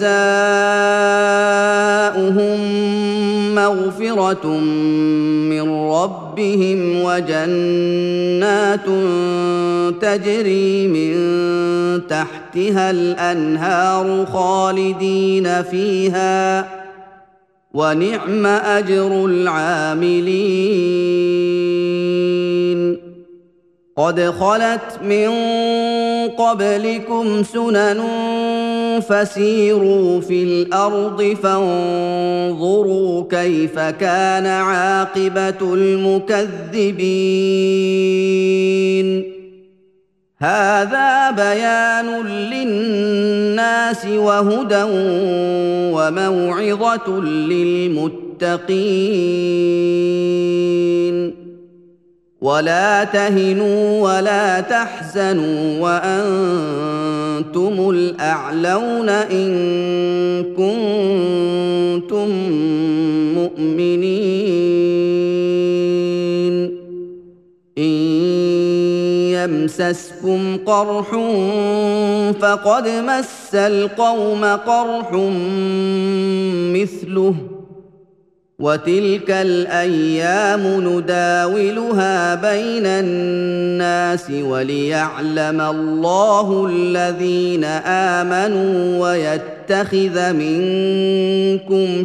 جزاؤهم مغفرة من ربهم وجنات تجري من تحتها الأنهار خالدين فيها ونعم أجر العاملين قد خلت من قبلكم سنن فسيروا في الأرض فانظروا كيف كان عاقبة المكذبين هذا بيان للناس وهدى وموعظة للمتقين ولا تهنوا ولا تحزنوا وأنتم الأعلون إن كنتم مؤمنين إن يمسسكم قرح فقد مس القوم قرح مثله وتلك الأيام نداولها بين الناس وليعلم الله الذين آمنوا ويتخذ منكم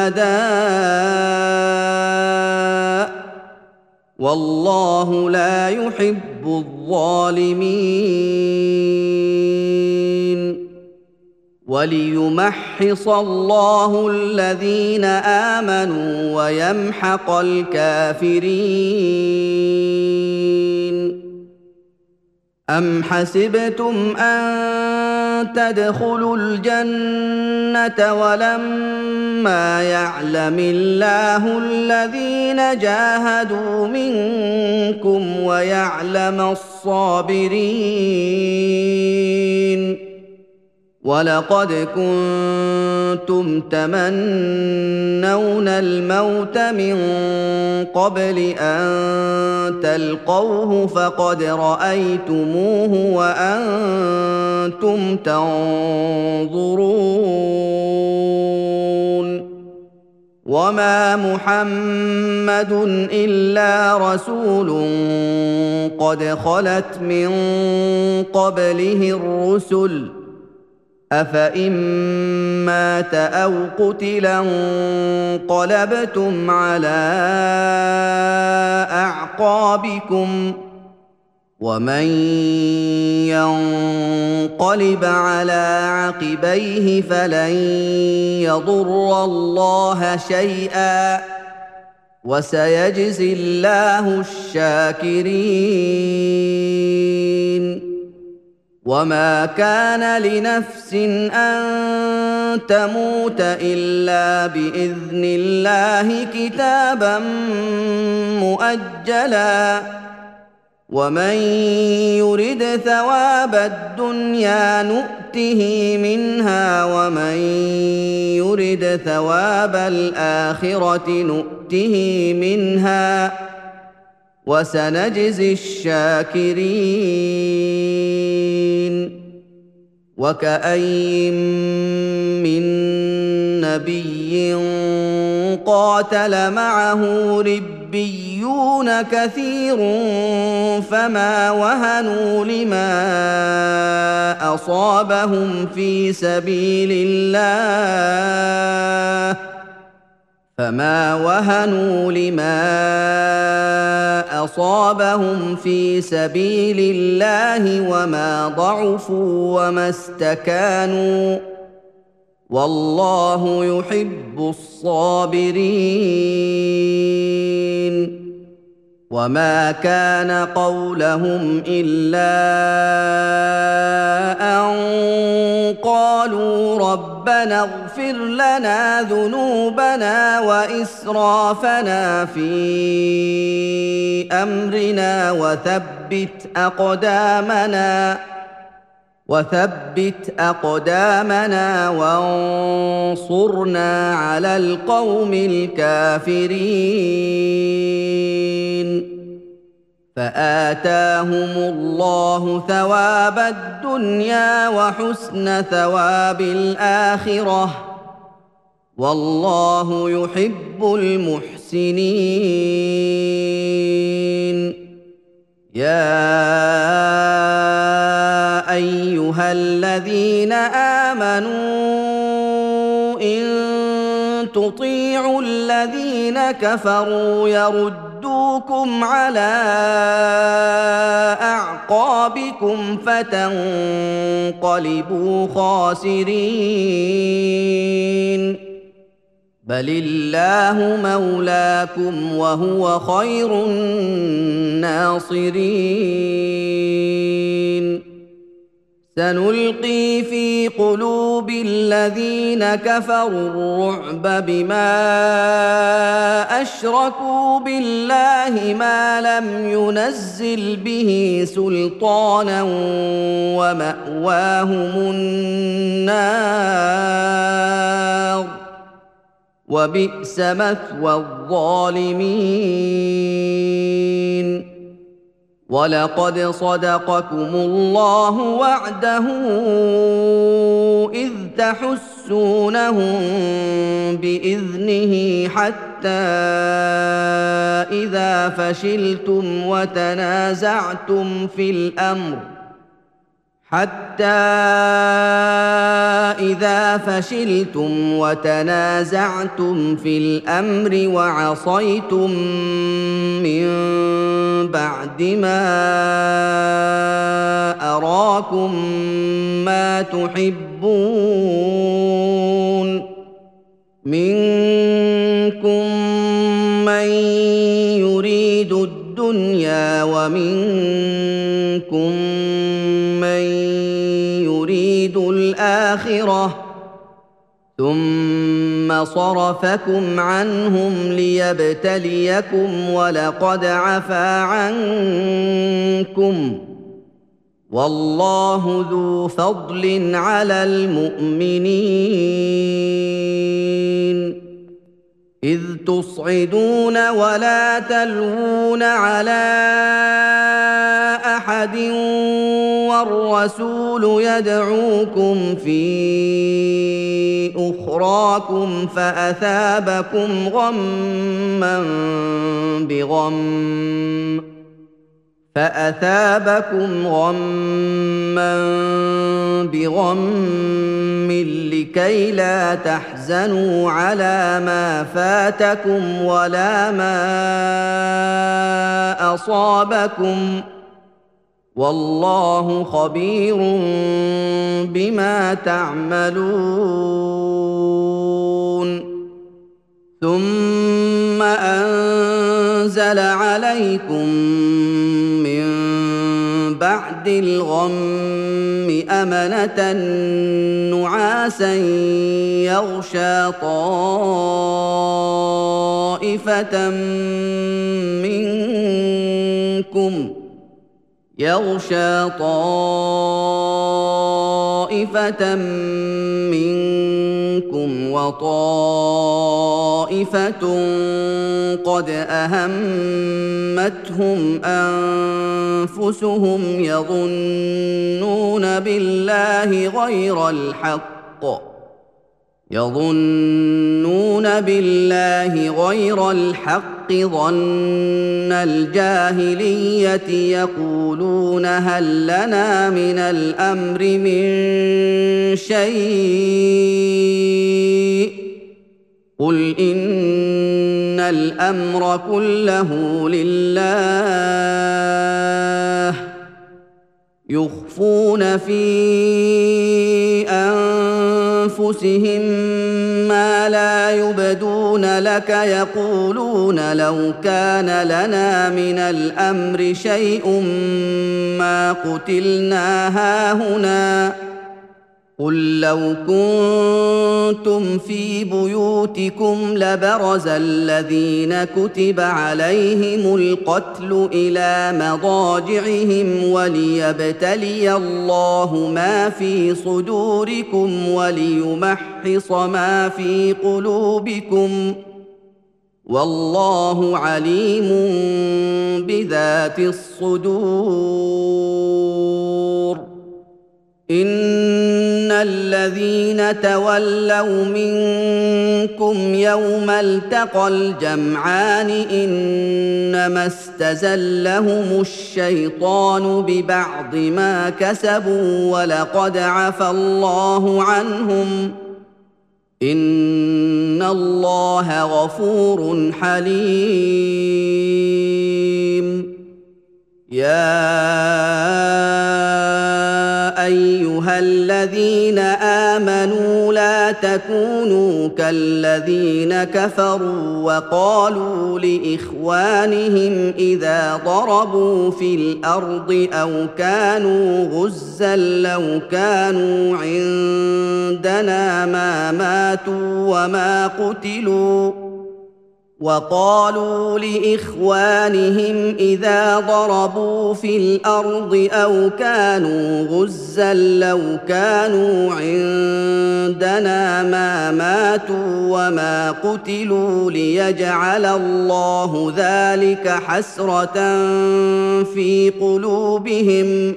شهداء والله لا يحب الظالمين وليمحص الله الذين آمنوا ويمحق الكافرين أم حسبتم أن تدخلوا الجنة ولما يعلم الله الذين جاهدوا منكم ويعلم الصابرين ولقد كنتم تمنون الموت من قبل أن تلقوه فقد رأيتموه وأنتم تنظرون وما محمد إلا رسول قد خلت من قبله الرسل أفإن مات أو قتلا انقلبتم على أعقابكم ومن ينقلب على عقبيه فلن يضر الله شيئا وسيجزي الله الشاكرين وما كان لنفس أن تموت إلا بإذن الله كتابا مؤجلا ومن يرد ثواب الدنيا نؤته منها ومن يرد ثواب الآخرة نؤته منها وسنجزي الشاكرين وكأين من نبي قاتل معه ربيون كثير فما وهنوا لما أصابهم في سبيل الله فما وهنوا لما أصابهم في سبيل الله وما ضعفوا وما استكانوا والله يحب الصابرين وما كان قولهم إلا أن قالوا ربنا اغفر لنا ذنوبنا وإسرافنا في أمرنا وثبت أقدامنا وثبت أقدامنا وانصرنا على القوم الكافرين فآتاهم الله ثواب الدنيا وحسن ثواب الآخرة والله يحب المحسنين يا أيها الذين آمنوا إن تطيعوا الذين كفروا يردوكم على أعقابكم فتنقلبوا خاسرين بل الله مولاكم وهو خير الناصرين سنلقي في قلوب الذين كفروا الرعب بما أشركوا بالله ما لم ينزل به سلطانا ومأواهم النار وبئس مثوى الظالمين ولقد صدقكم الله وعده إذ تحسونهم بإذنه حتى إذا فشلتم وتنازعتم في الأمر حتى إذا فشلتم وتنازعتم في الأمر وعصيتم من بعد ما أراكم ما تحبون منكم من يريد الدنيا ومنكم من يريد الآخرة ثم صرفكم عنهم ليبتليكم ولقد عفا عنكم والله ذو فضل على المؤمنين إذ تصعدون ولا تلوون على أحد والرسول يدعوكم في أخراكم فأثابكم غما بغم فأثابكم غما بغم لكي لا تحزنوا على ما فاتكم ولا ما أصابكم والله خبير بما تعملون ثم أنزل عليكم من بعد الغم أمنة نعاسا يغشى طائفة منكم يغشى طائفة منكم وطائفة قد أهمتهم أنفسهم يظنون بالله غير الحق يظنون بالله غير الحق ظن الجاهلية يقولون هل لنا من الأمر من شيء قل إن الأمر كله لله يخفون في أنفسهم أنفسهم ما لا يبدون لك يقولون لو كان لنا من الأمر شيء ما قتلنا هاهنا قل لو كنتم في بيوتكم لبرز الذين كتب عليهم القتل إلى مضاجعهم وليبتلي الله ما في صدوركم وليمحص ما في قلوبكم والله عليم بذات الصدور إن الذين تولوا منكم يوم التقى الجمعان إنما استزلهم الشيطان ببعض ما كسبوا ولقد عفى الله عنهم إن الله غفور حليم يا أيها الذين آمنوا لا تكونوا كالذين كفروا وقالوا لإخوانهم إذا ضربوا في الأرض أو كانوا غزا لو كانوا عندنا ما ماتوا وما قتلوا وقالوا لإخوانهم إذا ضربوا في الأرض أو كانوا غزا لو كانوا عندنا ما ماتوا وما قتلوا ليجعل الله ذلك حسرة في قلوبهم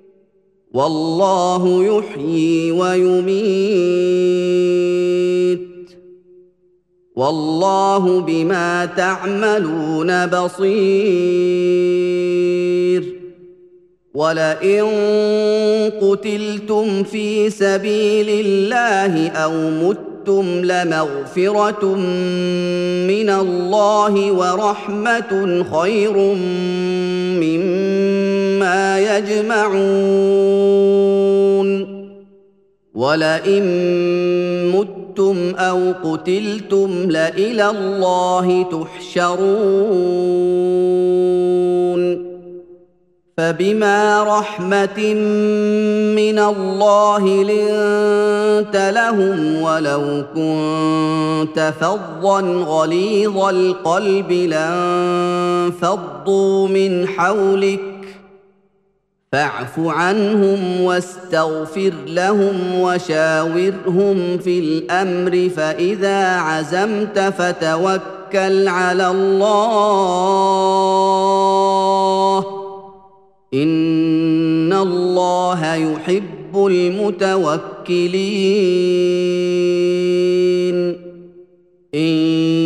والله يحيي ويميت والله بما تعملون بصير ولئن قتلتم في سبيل الله أو متم لمغفرة من الله ورحمة خير مما يجمعون ولئن متم أو قتلتم لإلى الله تحشرون فبما رحمة من الله لنت لهم ولو كنت فظا غليظ القلب لانفضوا من حولك فاعف عنهم واستغفر لهم وشاورهم في الأمر فإذا عزمت فتوكل على الله إن الله يحب المتوكلين إن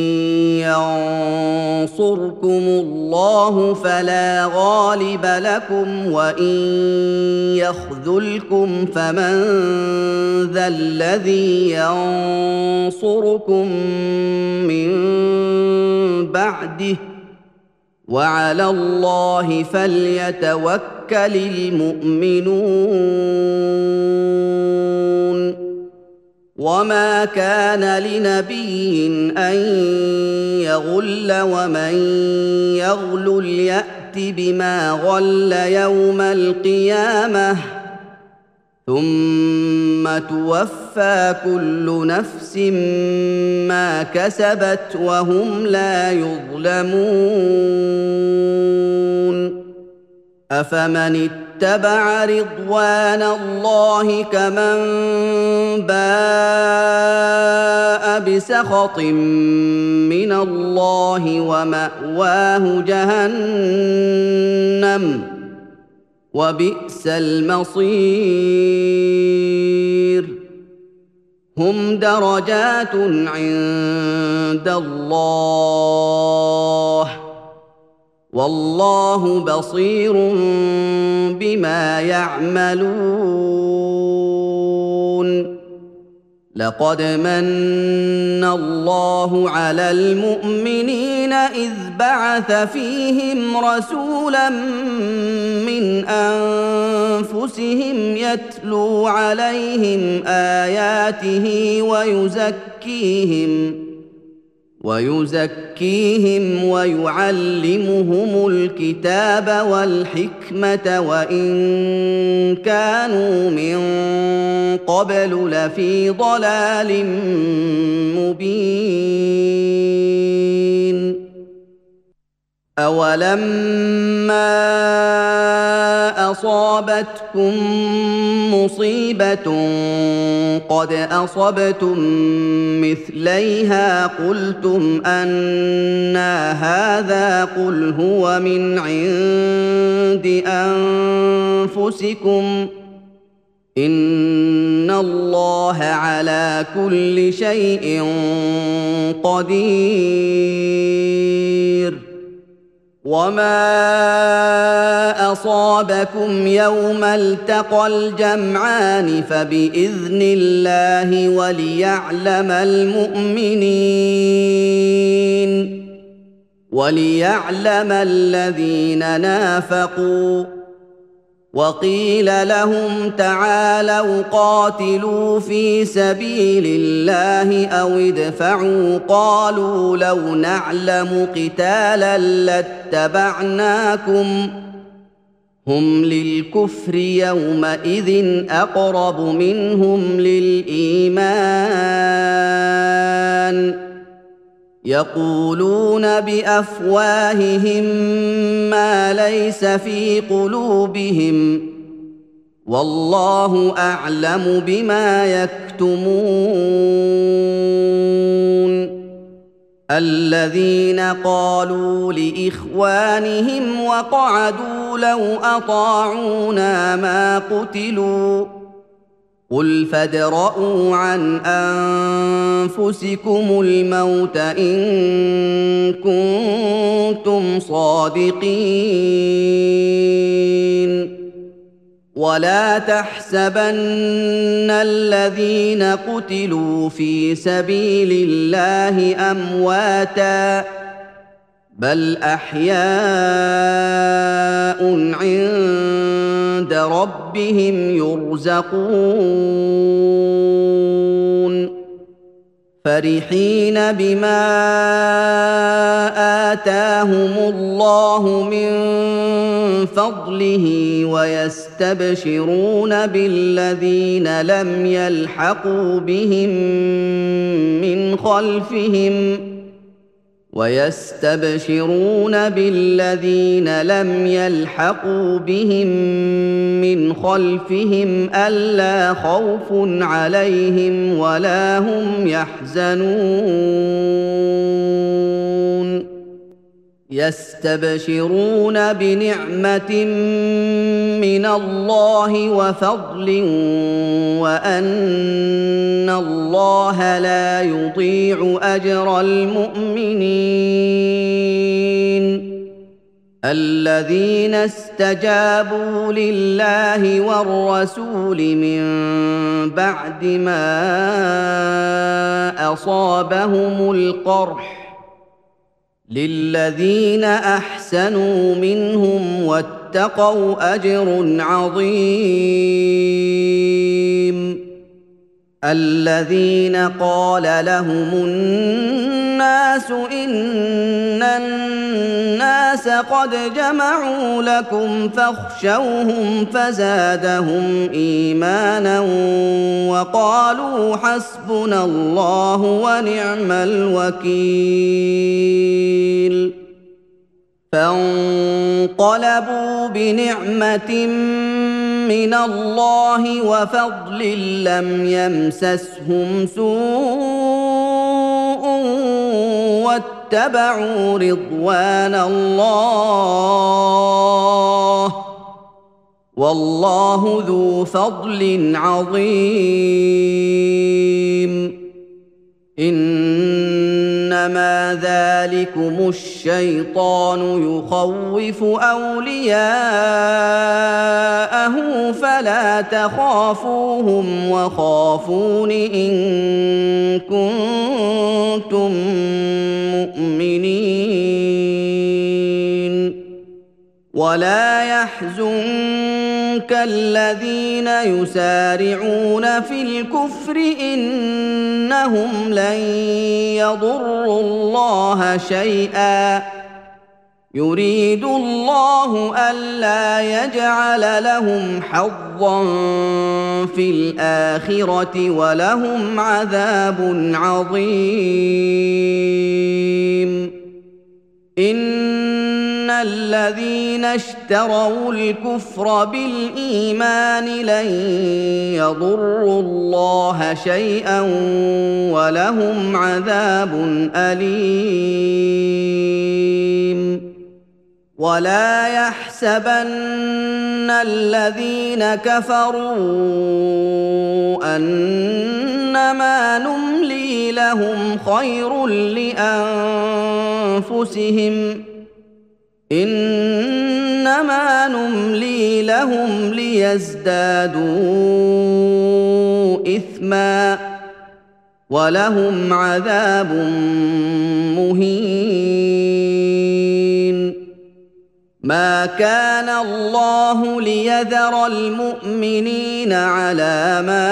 ينصركم الله فلا غالب لكم وإن يخذلكم فمن ذا الذي ينصركم من بعده وعلى الله فليتوكل المؤمنون وما كان لنبي أن يغل ومن يغل يأت بما غل يوم القيامة ثم توفى كل نفس ما كسبت وهم لا يظلمون أفمن اتبع رضوان الله كمن باء بسخط من الله ومأواه جهنم وبئس المصير هم درجات عند الله والله بصير بما يعملون لقد من الله على المؤمنين إذ بعث فيهم رسولا من أنفسهم يتلو عليهم آياته ويزكيهم ويزكيهم ويعلمهم الكتاب والحكمة وإن كانوا من قبل لفي ضلال مبين أولما أصابتكم مصيبة قد أصبتم مثليها قلتم أنى هذا قل هو من عند أنفسكم إن الله على كل شيء قدير وما أصابكم يوم التقى الجمعان فبإذن الله وليعلم المؤمنين وليعلم الذين نافقوا وقيل لهم تعالوا قاتلوا في سبيل الله أو ادفعوا قالوا لو نعلم قتالا لاتبعناكم هم للكفر يومئذ أقرب منهم للإيمان يقولون بأفواههم ما ليس في قلوبهم والله أعلم بما يكتمون الذين قالوا لإخوانهم وقعدوا لو أطاعونا ما قتلوا قل فادرءوا عن أنفسكم الموت إن كنتم صادقين ولا تحسبن الذين قتلوا في سبيل الله أمواتاً بل أحياء عند ربهم يرزقون فرحين بما آتاهم الله من فضله ويستبشرون بالذين لم يلحقوا بهم من خلفهم ويستبشرون بالذين لم يلحقوا بهم من خلفهم ألا خوف عليهم ولا هم يحزنون يستبشرون بنعمة من الله وفضل وأن الله لا يضيع أجر المؤمنين الذين استجابوا لله والرسول من بعد ما أصابهم القرح للذين أحسنوا منهم واتقوا أجر عظيم الذين قال لهم الناس إن الناس قد جمعوا لكم فاخشوهم فزادهم إيمانا وقالوا حسبنا الله ونعم الوكيل فانقلبوا بنعمة من الله وفضل لم يمسسهم سوء واتبعوا رضوان الله والله ذو فضل عظيم إنما إنما ذلكم الشيطان يخوف أولياءه فلا تخافوهم وخافون إن كنتم مؤمنين ولا يحزنك الذين يسارعون في الكفر إنهم لن يضروا الله شيئا يريد الله ألا يجعل لهم حظا في الآخرة ولهم عذاب عظيم إن الذين اشتروا الكفر بالإيمان لن يضروا الله شيئا ولهم عذاب أليم ولا يحسبن الذين كفروا أنما نملي لهم خير لأنفسهم إنما نملي لهم ليزدادوا إثما ولهم عذاب مهين ما كان الله ليذر المؤمنين على ما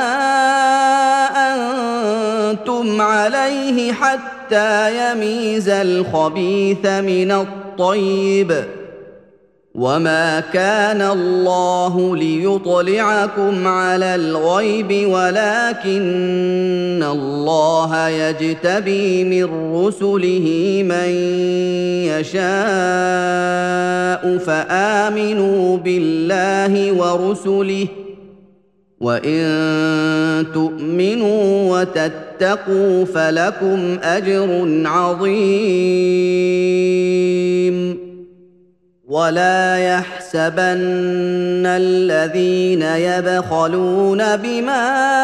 أنتم عليه حتى يميز الخبيث من الطيب وما كان الله ليطلعكم على الغيب ولكن الله يجتبي من رسله من يشاء فآمنوا بالله ورسله وإن تؤمنوا وتتقوا فلكم أجر عظيم ولا يحسبن الذين يبخلون بما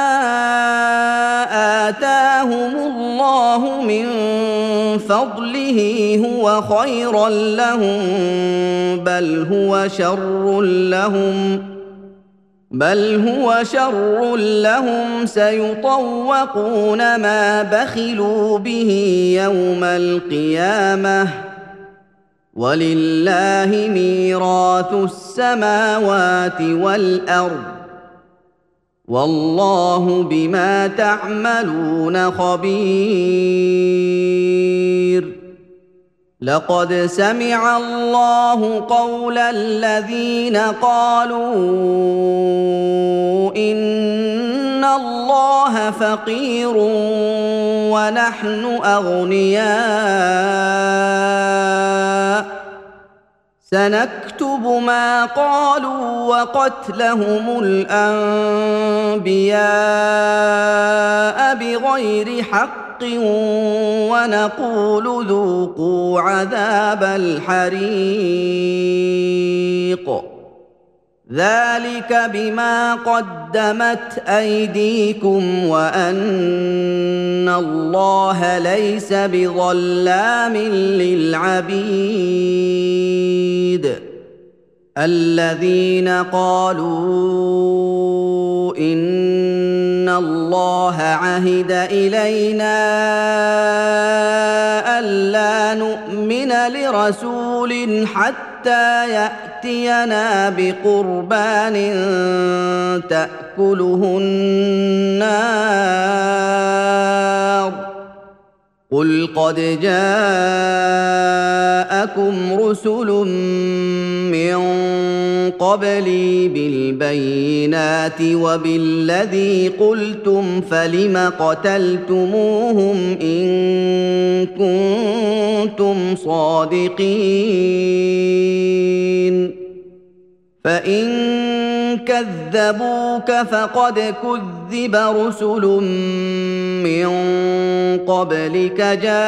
آتاهم الله من فضله هو خيرا لهم بل هو شر لهم بل هو شر لهم سيطوقون ما بخلوا به يوم القيامة ولله ميراث السماوات والأرض والله بما تعملون خبير لقد سمع الله قول الذين قالوا إن الله فقير ونحن أغنياء سنكتب ما قالوا وقتلهم الأنبياء بغير حق ونقول ذوقوا عذاب الحريق ذلك بما قدمت أيديكم وأن الله ليس بظلام للعبيد الذين قالوا إن الله عهد إلينا ألا نؤمن لرسول حتى يأتينا بقربان تأكله النار قل قد جاءكم رسل من قبلي بالبينات وبالذي قلتم فلم قتلتموهم إن كنتم صادقين فإن كذبوك فقد كذب رسل من قبلك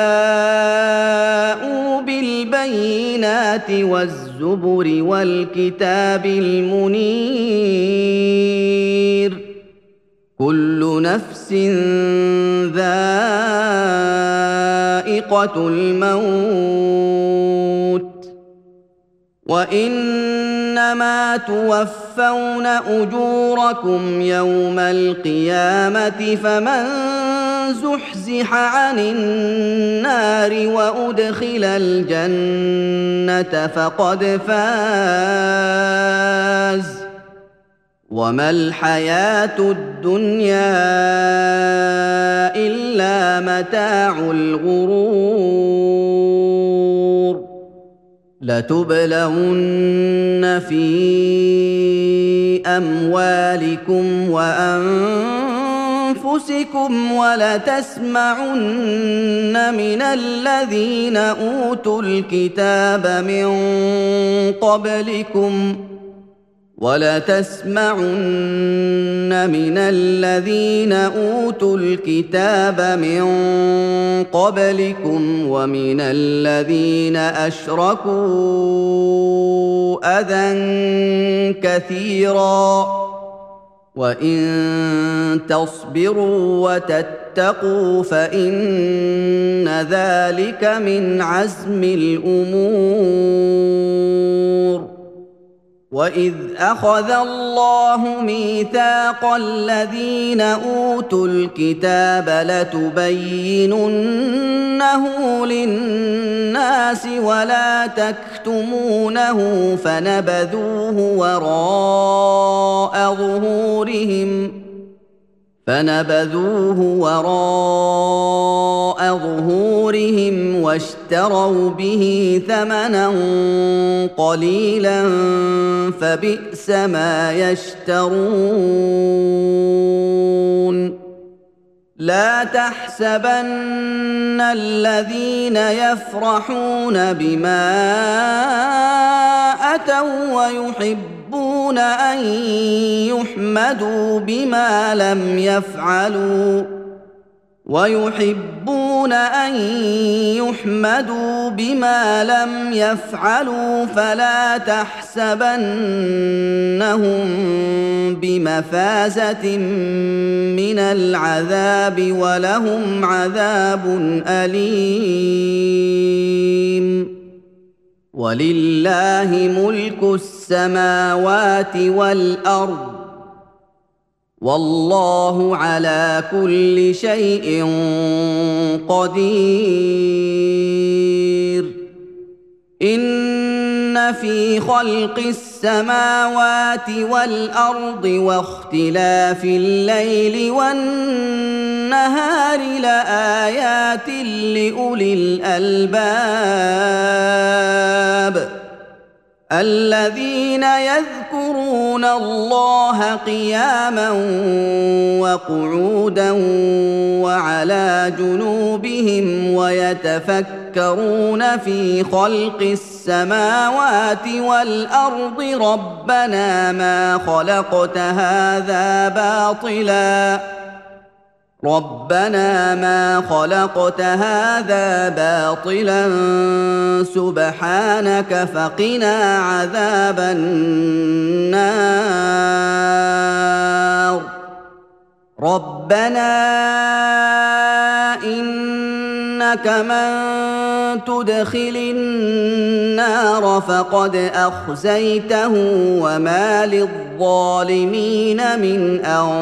جاءوا بالبينات والزبر والكتاب المنير كل نفس ذائقة سَائِقَةٌ الْمَوْتِ وَإِنَّمَا تُوَفَّوْنَ أُجُورَكُمْ يَوْمَ الْقِيَامَةِ فَمَن زُحْزِحَ عَنِ النَّارِ وَأُدْخِلَ الْجَنَّةَ فَقَدْ فَازَ وَمَا الْحَيَاةُ الدُّنْيَا إِلَّا مَتَاعُ الْغُرُورِ لَتُبْلَوُنَّ فِي أَمْوَالِكُمْ وَأَنفُسِكُمْ وَلَتَسْمَعُنَّ مِنَ الَّذِينَ أُوتُوا الْكِتَابَ مِن قَبْلِكُمْ وَلَتَسْمَعُنَّ مِنَ الَّذِينَ أُوتُوا الْكِتَابَ مِن قَبْلِكُمْ وَمِنَ الَّذِينَ أَشْرَكُوا أَذًى كَثِيرًا وَإِن تَصْبِرُوا وَتَتَّقُوا فَإِنَّ ذَلِكَ مِنْ عَزْمِ الْأُمُورِ وَإِذْ أَخَذَ اللَّهُ مِيثَاقَ الَّذِينَ أُوتُوا الْكِتَابَ لَتُبَيِّنُنَّهُ لِلنَّاسِ وَلَا تَكْتُمُونَهُ فَنَبَذُوهُ وَرَاءَ ظُهُورِهِمْ فَنَبَذُوهُ وَرَاءَ ظُهُورِهِمْ وَاشْتَرَوْا بِهِ ثَمَنًا قَلِيلًا فَبِئْسَ مَا يَشْتَرُونَ لَا تَحْسَبَنَّ الَّذِينَ يَفْرَحُونَ بِمَا أَتَوا وَيُحِبُّونَ أَن يُحْمَدُوا بِمَا لَمْ يَفْعَلُوا وَيُحِبُّونَ أَن يُحْمَدُوا بِمَا لَمْ يَفْعَلُوا فَلَا تَحْسَبَنَّهُم بِمَفَازَةٍ مِّنَ الْعَذَابِ وَلَهُمْ عَذَابٌ أَلِيمٌ وَلِلَّهِ مُلْكُ السَّمَاوَاتِ وَالْأَرْضِ وَاللَّهُ عَلَى كُلِّ شَيْءٍ قَدِيرٌ إِنَّ فِي خَلْقِ السَّمَاوَاتِ وَالْأَرْضِ وَاخْتِلَافِ اللَّيْلِ وَالنَّهَارِ لَآيَاتٍ لِّأُولِي الْأَلْبَابِ الَّذِينَ يَذْكُرُونَ اللَّهَ قِيَامًا وَقُعُودًا وَعَلَىٰ جُنُوبِهِمْ وَيَتَفَكَّرُونَ فِي خَلْقِ السَّمَاوَاتِ وَالْأَرْضِ رَبَّنَا مَا خَلَقْتَ هَٰذَا بَاطِلًا رَبَّنَا مَا خَلَقْتَ هَٰذَا بَاطِلًا سُبْحَانَكَ فَقِنَا عَذَابَ النَّارِ رَبَّنَا إِنَّكَ مَن تُدْخِلِ النَّارَ فَقَدْ أَخْزَيْتَهُ وَمَا لِلظَّالِمِينَ مِنْ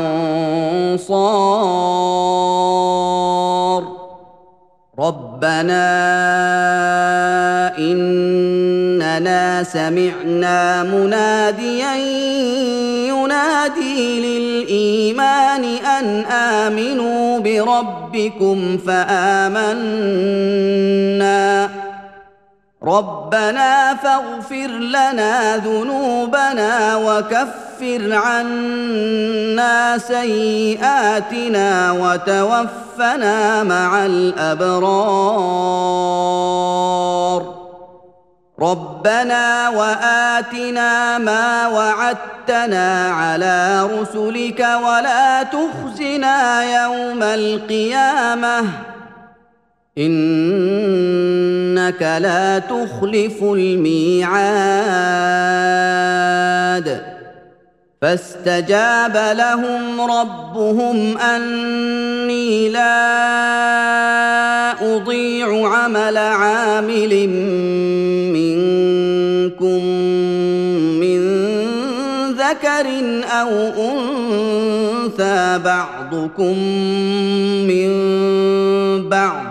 أَنصَارٍ رَبَّنَا إِنَّنَا سَمِعْنَا مُنَادِيًا يُنَادِي لِلْإِيمَانِ أَنْ آمِنُوا بِرَبِّكُمْ فَآمَنَّا رَبَّنَا فَاغْفِرْ لَنَا ذُنُوبَنَا وَكَفِّرْ عَنَّا سَيِّئَاتِنَا وَتَوَفَّنَا مَعَ الْأَبْرَارِ رَبَّنَا وَآتِنَا مَا وَعَدتَّنَا عَلَىٰ رُسُلِكَ وَلَا تُخْزِنَا يَوْمَ الْقِيَامَةِ إِنَّكَ لَا تُخْلِفُ الْمِيعَادَ فَاسْتَجَابَ لَهُمْ رَبُّهُمْ أَنِّي لَا أضيع عمل عامل منكم من ذكر أو أنثى بعضكم من بعض،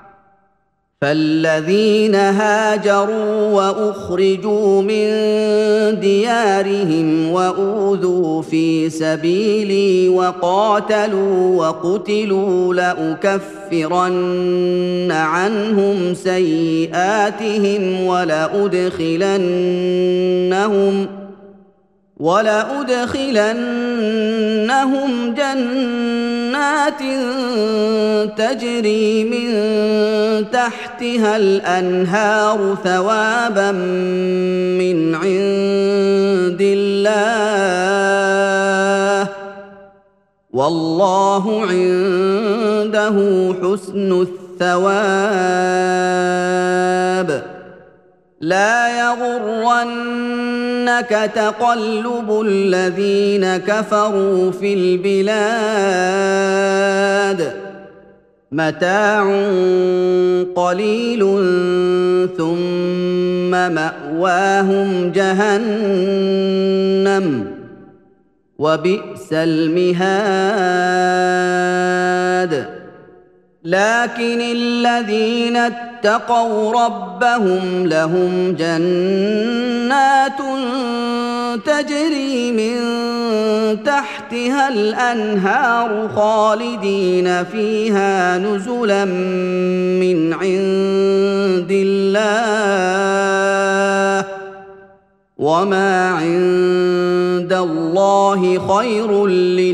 فالذين هاجروا وأخرجوا من ديارهم وأوذوا في سبيلي وقاتلوا وقتلوا لأكفرن عنهم سيئاتهم ولأدخلنهم ولأدخلنهم جنات تجري من تحتها الأنهار ثوابا من عند الله، والله عنده حسن الثواب. لا يغرنك تقلب الذين كفروا في البلاد، متاع قليل ثم مأواهم جهنم وبئس المهاد. لكن الذين اتقوا ربهم لهم جنات تجري من تحتها الأنهار خالدين فيها نزلا من عند الله، وما عند الله خير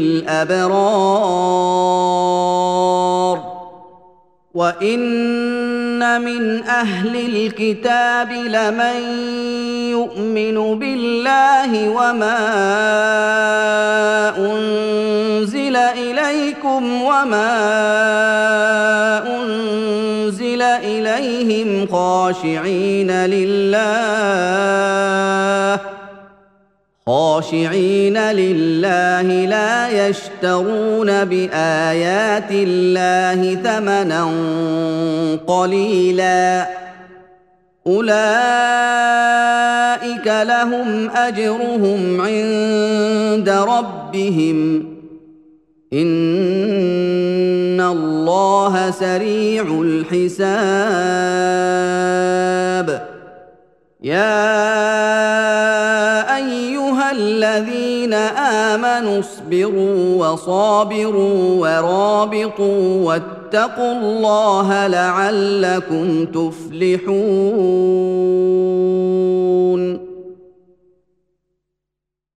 للأبرار. وإن من أهل الكتاب لمن يؤمن بالله وما أنزل إليكم وما أنزل إليهم خاشعين لله خاشعين لله لا يشترون بآيات الله ثمنا قليلا، أولئك لهم أجرهم عند ربهم إن الله سريع الحساب. يا أيها الذين آمنوا اصبروا وصابروا ورابطوا واتقوا الله لعلكم تفلحون.